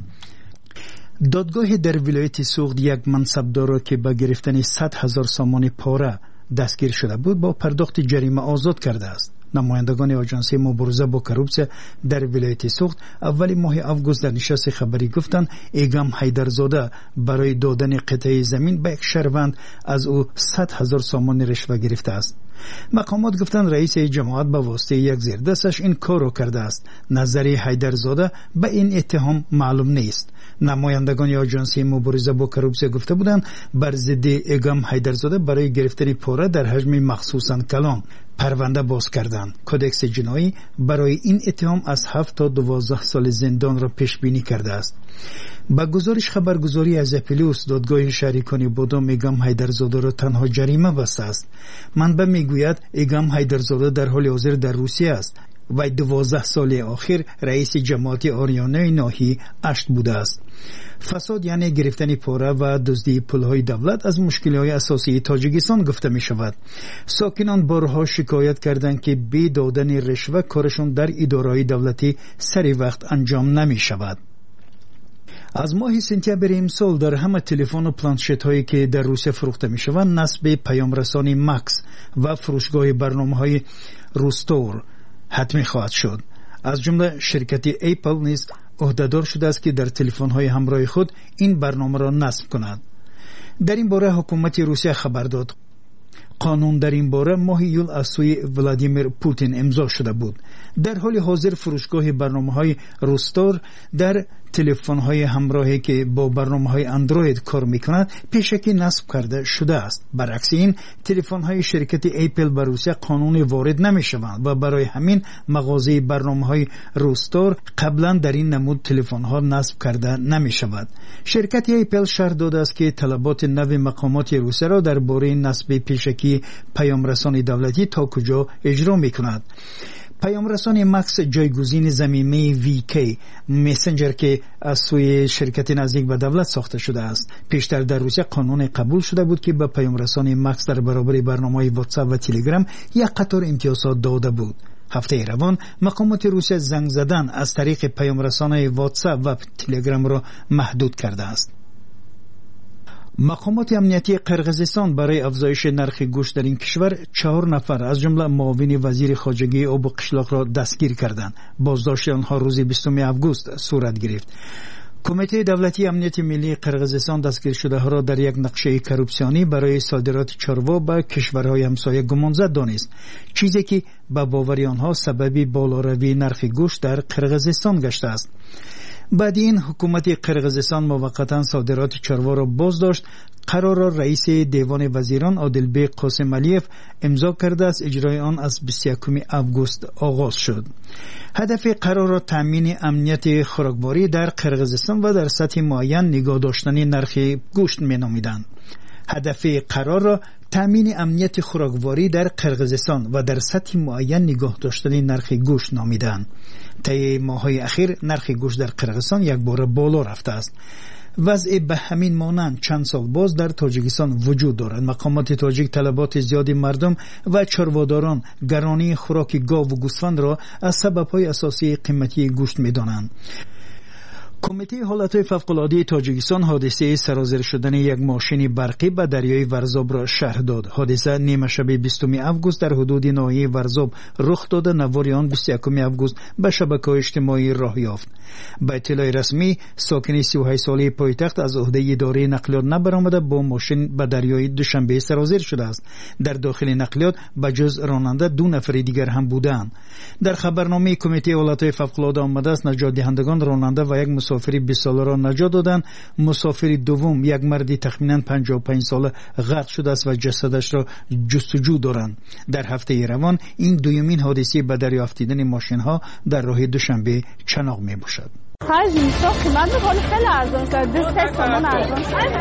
دادگاه در ولایت سوخت یک منصبدار را که به گرفتن صد هزار سامان پاره دستگیر شده بود با پرداخت جریمه آزاد کرده است. نمایندگان آژانسی مبارزه با کروپسیا در ولایت سوخت اول ماه آگوست در نشست خبری گفتند ایگام حیدرزاده برای دادن قطعه زمین به یک شهروند از او صد هزار سامان رشوه گرفته است. مقامات گفتند رئیس جماعت به واسطه یک زیردستش این کار را کرده است. نظر حیدرزاده به این اتهام معلوم نیست. نمایندگان آژانسی مبارزه با کروپسیا گفته بودند بر ضد ایگام حیدرزاده برای گرفتن پاره در حجم مخصوصاً کلان پرونده باز کردند. کدکس جنایی برای این اتهام از هفت تا دوازده سال زندان را پیش بینی کرده است. با گزارش خبرگزاری از اپلیوس دادگاه شهریکانی بودم ایگام حیدرزاده را تنها جریمه بسته است. منبع میگوید ایگام حیدرزاده در حال حاضر در روسیه است و دوازده سال آخر رئیس جماعت آریانه ناحیه اشت بوده است. فساد یعنی گرفتن پاره و دزدی پولهای دولت از مشکل‌های اساسی تاجیکستان گفته می شود. ساکنان بارها شکایت کردند که بی دادن رشوه کارشون در اداره‌های دولتی سری وقت انجام نمی شود. از ماه سپتامبر امسال در همه تلفن و پلانشت هایی که در روسیه فروخته می شوند نصب پیام رسانی ماکس و فروشگاه برنامه های روستور حتمی خواهد شد. از جمله شرکت اپل نیز عهدهدار شده است که در تلفن های همراه خود این برنامه را نصب کند. در این باره حکومت روسیه خبر داد. قانون در این باره ماه ایول از سوی ولادیمیر پوتین امضا شده بود. در حال حاضر فروشگاه برنامه های روستور در تلفن های همراهی که با برنامه های اندروید کار میکند پیشکی نصب کرده شده است. برعکس این تلفن های شرکت اپل بر روسیه قانونی وارد نمی شوند و برای همین مغازه برنامه های روستور قبلا در این نمود تلفن ها نصب کرده نمی شود. شرکت اپل شرح داده است که طلبات نو مقامات روسیه را درباره نصب پیشکی پیام رسانی دولتی تا کجا اجرا میکند. پیام رسانی ماکس جایگزین ضمیمه وی کی مسنجر که از سوی شرکت نزدیک به دولت ساخته شده است. پیشتر در روسیه قانون قبول شده بود که به پیام رسانی ماکس در برابر برنامه‌های واتساپ و تلگرام یک قطار امتیازات داده بود. هفته روان مقامات روسیه زنگ زدن از طریق پیام رسانی واتساپ و تلگرام را محدود کرده است. مقامات امنیتی قرقیزستان برای افزایش نرخ گوشت در این کشور چهار نفر از جمله معاون وزیر خارجه آب و قشلاق را دستگیر کردند. بازداشت آنها روز بیستم آگوست صورت گرفت. کمیته دولتی امنیت ملی قرقیزستان دستگیر شده ها را در یک نقشه کروپسیونی برای صادرات چاروا به کشورهای همسایه گمانزد دانست، چیزی که به باور آنها سبب بالاروی نرخ گوشت در قرقیزستان گشته است. بعد این حکومت قرقیزستان موقتا صادرات چاروا را بازداشت. قرار را رئیس دیوان وزیران عادلبیگ قاسم علیف امضا کرده است. اجرای آن از بیست و یکم آگوست آغاز شد. هدف قرار را تامین امنیت خوراکباری در قرقیزستان و در سطح معین نگاه داشتن نرخ گوشت می‌نامیدند. هدف قرار را تامین امنیت خوراکباری در قرقیزستان و در سطح معین نگاه داشتن نرخ گوشت نامیدند. طی ماه‌های اخیر نرخ گوشت در قرقیزستان یک بار بالا رفته است. وضع به همین مانند چند سال باز در تاجیکستان وجود دارد. مقامات تاجیک طلبات زیادی مردم و چرواداران گرانی خوراک گاو و گوسفند را از سبب‌های اساسی قیمتی گوشت می‌دانند. کمیته حالتهای فوق‌العاده تاجیکستان حادثه سرازیر شدن یک ماشین برقی به دریای ورزاب را شرح داد. حادثه نیمه شب بیستم آگوست در حدود ناحیه ورزاب رخ داده. نوار آن بیست و یکم آگوست به شبکه‌های اجتماعی راه یافت. به اطلاع رسمی ساکن سی و هشت ساله پایتخت از عهده اداره نقلیات نبرآمده با ماشین به دریای دوشنبه سرازیر شده است. در داخل نقلیات به جز راننده دو نفر دیگر هم بودند. در خبرنامه کمیته حالتهای فوق‌العاده آمده است نجات دهندگان راننده و یک مسافر بیست ساله را نجات دادند. مسافر دوم یک مرد تخمینا پنجاه و پنج ساله غرق شده است و جسدش را جستجو دارند. در هفته روان این دومین حادثه به دریا افتیدن ماشین ها در راه دوشنبه چناق می باشد. خرج اینستا قیمت بخواد خیلی ارزان شد. بیست تومان ارزان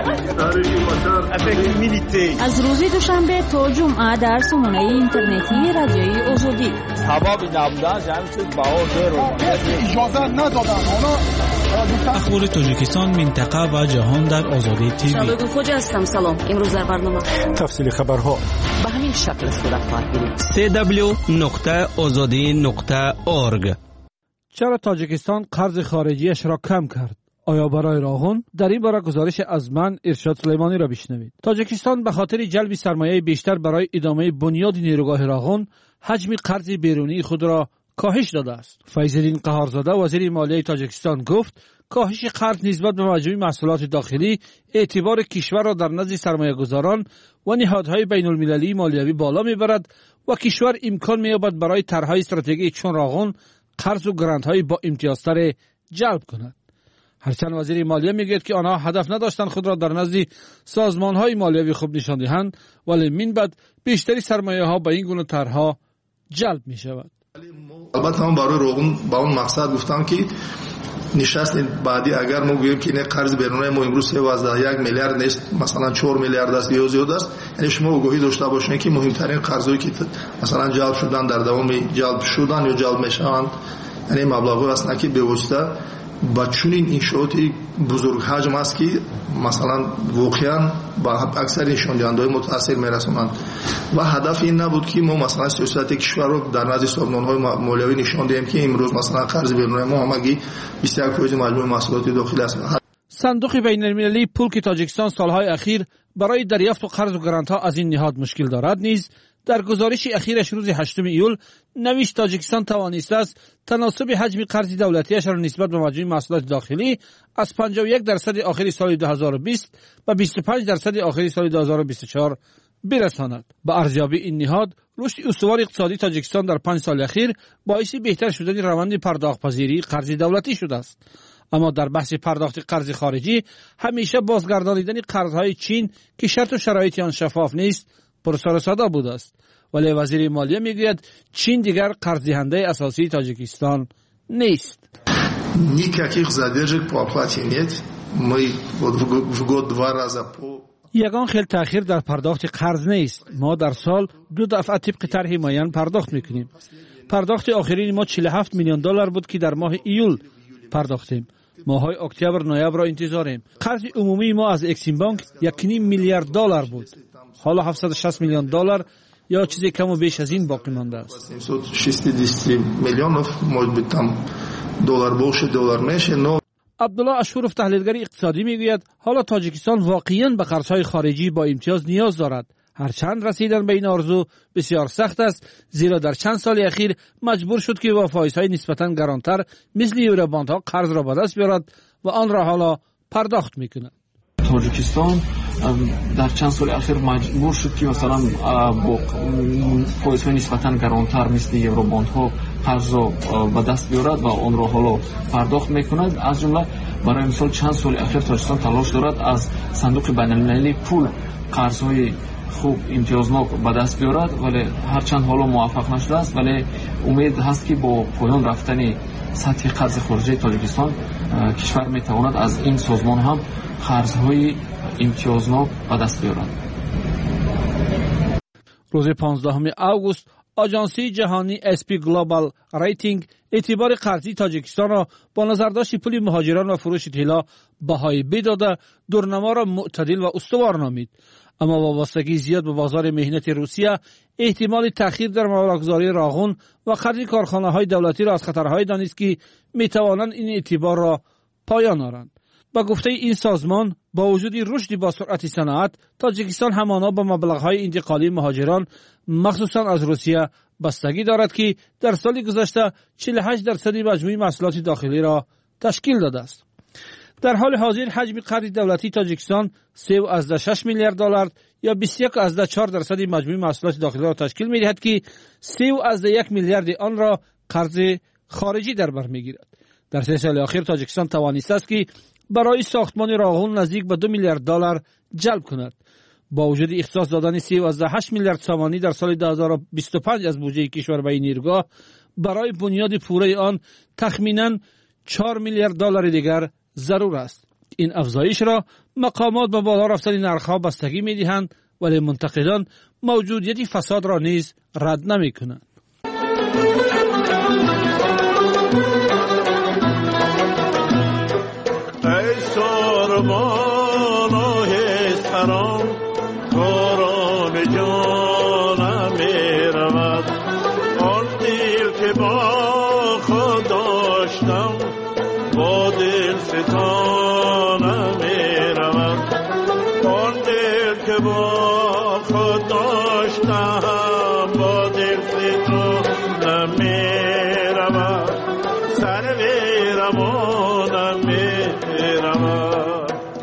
شد. از روز دوشنبه تا جمعه در سامانه اینترنتی رادیوی آزادی. هوا بی نبودن جمع شد بها زیر اجازه ندادن. اخبار تاجیکستان منطقه و جهان در آزادی تیوی. شبگو خوجا هستم. سلام. امروز در برنامه تفصیل خبرها به همین شکل صورت خواهد گرفت. سی دبلیو نقطه آزادی نقطه اورگ. چرا تاجیکستان قرض خارجیش را کم کرد؟ آیا برای راغون؟ در این باره گزارش از من ارشاد سلیمانی را بشنوید. تاجیکستان به خاطر جلب سرمایه بیشتر برای ادامه بنیاد نیروگاه راغون حجم قرض بیرونی خود را کاهش داده است. فیض‌الدین قهارزاده وزیر مالیه تاجیکستان گفت کاهش قرض نسبت به مجموع محصولات داخلی اعتبار کشور را در نزد سرمایه‌گذاران و نهادهای بین‌المللی مالیوی بالا میبرد و کشور امکان می‌یابد برای طرح‌های استراتژیکی چون راغون قرض و گرانت‌های با امتیازتر جلب کند. هرچند وزیر مالیه میگوید که آنها هدف نداشتند خود را در نزد سازمان‌های مالیوی خوب نشان دهند، ولی من بعد بیشتری سرمایه‌ها با این گونه طرح‌ها جلب می‌شود. البته هم برای روغن با اون مقصد گفتم که نشست بعدی اگر ما بگوییم که این قرض بیرونی ما امروز سیزده یک میلیارد نیست، مثلا چهار میلیارد است یا زیاد است، یعنی شما آگاهی داشته باشین که مهمترین قرضایی که مثلا جلب شدن در دوام جلب شدن یا جلب میشوند یعنی مبلغی هستند که به واسطه با چنین انشاءات بزرگ حجم است که مثلا واقعا با اکثر نشان دهنده‌های متاثر میرسونند و هدف این نبود که ما مثلا سیاست کشور رو در نزد سازمان‌های مالیوی نشان دهیم که امروز مثلا قرض بیرونی ما همگی بیست و یک درصد مجموع محصولات داخلی است. صندوق بین‌المللی پول که تاجیکستان سالهای اخیر برای دریافت و قرض و گرانت‌ها از این نهاد مشکل دارد نیز در گزارش اخیرش روز هشتم ایول نوشت تاجیکستان توانسته است تناسب حجم قرض دولتیش را نسبت به مجموع محصولات داخلی از پنجاه و یک درصد آخر سال دو هزار و بیست و بیست و پنج درصد آخر سال دو هزار و بیست و چهار برساند. با ارزیابی این نهاد رشد استوار اقتصادی تاجیکستان در پنج سال اخیر باعث بهتر شدن روند پرداخت‌پذیری قرض دولتی شده است. اما در بحث پرداخت قرض خارجی همیشه بازگردانیدن قرض‌های چین که شرط و شرایط آن شفاف نیست پرسر و صدا بوده است. ولی وزیر مالیه میگوید چین دیگر قرض دهنده اساسی تاجیکستان نیست. Никаких задержек по оплате нет. Мы вот в год два раза по یگان خیلی تأخیر در پرداخت قرض نیست. ما در سال دو دفعه طبق طرح معین پرداخت میکنیم. پرداخت آخرین ما چهل و هفت میلیون دلار بود که در ماه ایول پرداختیم. ماهای اکتبر نوامبر را انتظاریم. قرض عمومی ما از اکسیم بانک یک و نیم میلیارد دلار بود. حالا هفتصد و شصت میلیون دلار یا چیزی کم و بیش از این باقی مانده است. семьсот шестьдесят миллионов, может быть там доллар больше, доллар меньше, но عبدالله اشورف تحلیلگر اقتصادی میگوید حالا تاجیکستان واقعاً به قرضهای خارجی با امتیاز نیاز دارد. هرچند رسیدن به این آرزو بسیار سخت است، زیرا در چند سال اخیر مجبور شد که با فایزهای نسبتاً گرانتر مثل یوروباندها قرض را به دست بیارد و آن را حالا پرداخت میکند. تاجیکستان در چند سال اخیر مجبور شد که مثلا با فایزهای نسبتاً گرانتر مثل یوروباندها قرض را به دست بیارد و آن را حالا پرداخت میکند. از جمله برای مثال چند سال اخیر تاجیکستان تلاش دارد از صندوق بین‌المللی پول قرضهای خوب امتیازناک به دست بیارد، ولی هرچند حالا موفق نشده است، ولی امید هست که با پایان رفتن سطح قرض خارجی تاجیکستان کشور میتواند از این سازمان هم قرضهای امتیازناک به دست بیارد. روز پانزدهم آگوست آژانسی جهانی اس پی گلوبال ریتینگ اعتبار قرضی تاجیکستان را با نظرداشت پول مهاجران و فروش طلا بهای بی داده دورنما را معتدل و استوار نامید. اما وابستگی زیاد به بازار مهنت روسیه، احتمال تأخیر در مبلغ‌گذاری راغون و خرید کارخانه‌های دولتی را از خطرهای دانست که می‌توانند این اعتبار را پایان آورند. با گفته این سازمان با وجود رشد با سرعت صنعت، تاجیکستان همانا با مبلغ‌های انتقالی مهاجران مخصوصا از روسیه بستگی دارد که در سال گذشته چهل و هشت درصد مجموع محصولات داخلی را تشکیل داده است. در حال حاضر حجم قرض دولتی تاجیکستان سه و شش میلیارد دلار یا بیست و یک و چهار درصد مجموع محصولات داخلی را تشکیل می‌دهد که سه و یک میلیارد آن را قرض خارجی در بر می‌گیرد. در سه سال اخیر تاجیکستان توانسته است که برای ساختمان راه‌آهن نزدیک به دو میلیارد دلار جلب کند. با وجود اختصاص دادن سه و هشت میلیارد سامانی در سال دو هزار و بیست و پنج از بودجه کشور به این نیروگاه، برای بنیاد پوره آن تخمیناً چهار میلیارد دلار دیگر ضرور است. این افزایش را مقامات با بالا رفتن نرخ‌ها بستگی می‌دهند، ولی منتقدان موجودیت فساد را نیز رد نمی‌کنند. ای سرمان و هستران کاران جانم می‌رود، آن دل که با خود داشتم با دل ستانم می‌رود، آن دل که با خود داشتم با دل ستانم می‌رود، سر ویرمانم می‌رود.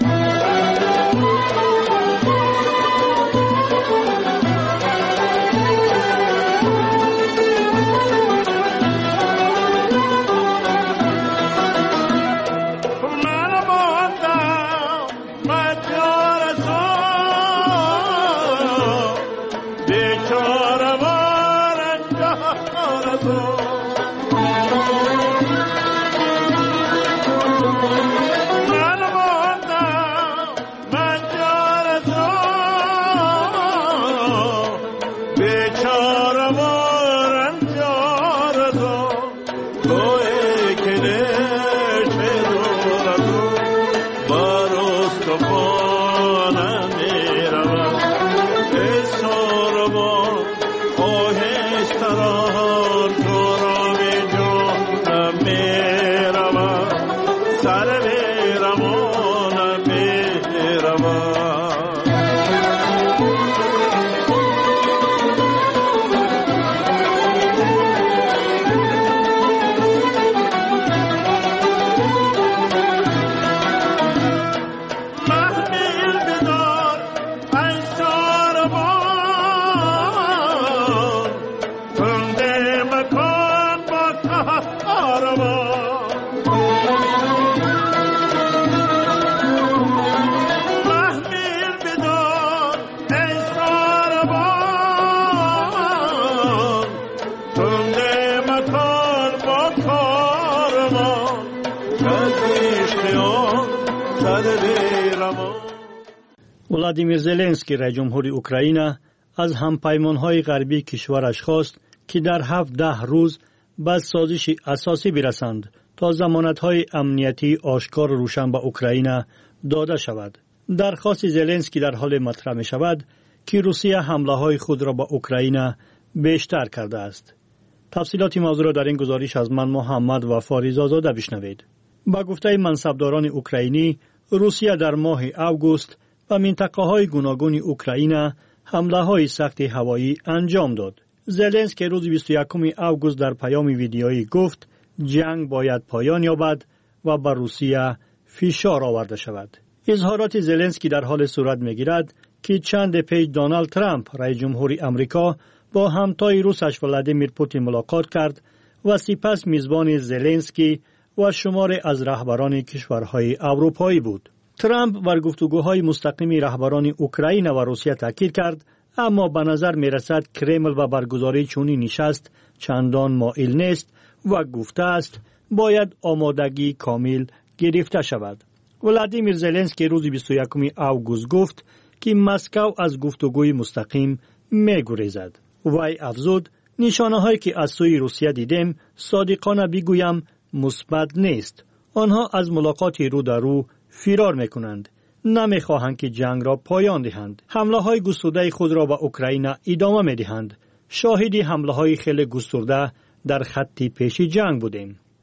ولادیمیر زلنسکی رئیس جمهوری اوکراین از همپیمان‌های غربی کشورش خواست که در هفت ده روز به سازش اساسی برسند تا ضمانت‌های امنیتی آشکار و روشن به اوکراین داده شود. درخواست زلنسکی در حال مطرح می‌شود که روسیه حمله‌های خود را به اوکراین بیشتر کرده است. تفصیلات موضوع را در این گزارش از من محمد و فاریزآزاده بشنوید. با گفته منصبداران اوکراینی، روسیه در ماه اوگوست و منطقه‌های گوناگون اوکراین حمله‌های سخت هوایی انجام داد. زلنسکی روز بیست و یکم اوگوست در پیام ویدیویی گفت جنگ باید پایان یابد و بر روسیه فشار آورده شود. اظهارات زلنسکی در حال صورت می‌گیرد که چند پیش دونالد ترامپ رئیس جمهوری آمریکا با همتای روسش ولادیمیر پوتین ملاقات کرد و سپس میزبان زلنسکی و شماری از رهبران کشورهای اروپایی بود. ترامپ بر گفتگوهای مستقیم رهبران اوکراین و روسیه تاکید کرد، اما به نظر می رسد کرمل و برگزاری چنین نشست چندان مایل نیست و گفته است باید آمادگی کامل گرفته شود. ولادیمیر زلنسکی روز بیست و یکم اوگوست گفت که مسکو از گفتگوی مستقیم می گریزد. وی افزود نشانه‌هایی که از سوی روسیه دیدیم صادقانه بگویم مثبت نیست. آنها از ملاقات رو در رو فرار میکنند. نمیخواهند که جنگ را پایان دهند. حمله های گسترده خود را به اوکراین ادامه میدهند. شاهد حمله های خیلی گسترده در خط پیش جنگ بودیم.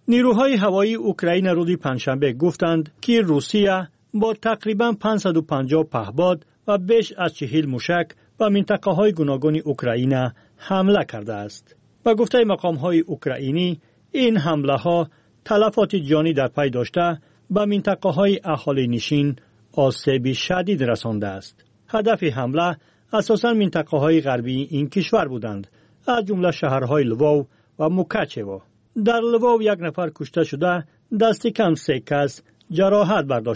نیروهای هوایی اوکراین روز پنجشنبه گفتند که روسیه با تقریباً پانصد و پنجاه پهپاد و بیش از چهل موشک به منطقه‌های گوناگون اوکراین حمله کرده است. با گفته مقام‌های اوکراینی این حمله‌ها تلفات جانی در پی داشته به منطقه‌های اهالی نشین آسیب شدید رسانده است. هدف حمله اساساً منطقه‌های غربی این کشور بودند، از جمله شهرهای لوو و موکاچیو. در لوو یک نفر کشته شده، دست کم سه کس جراحت برداشت.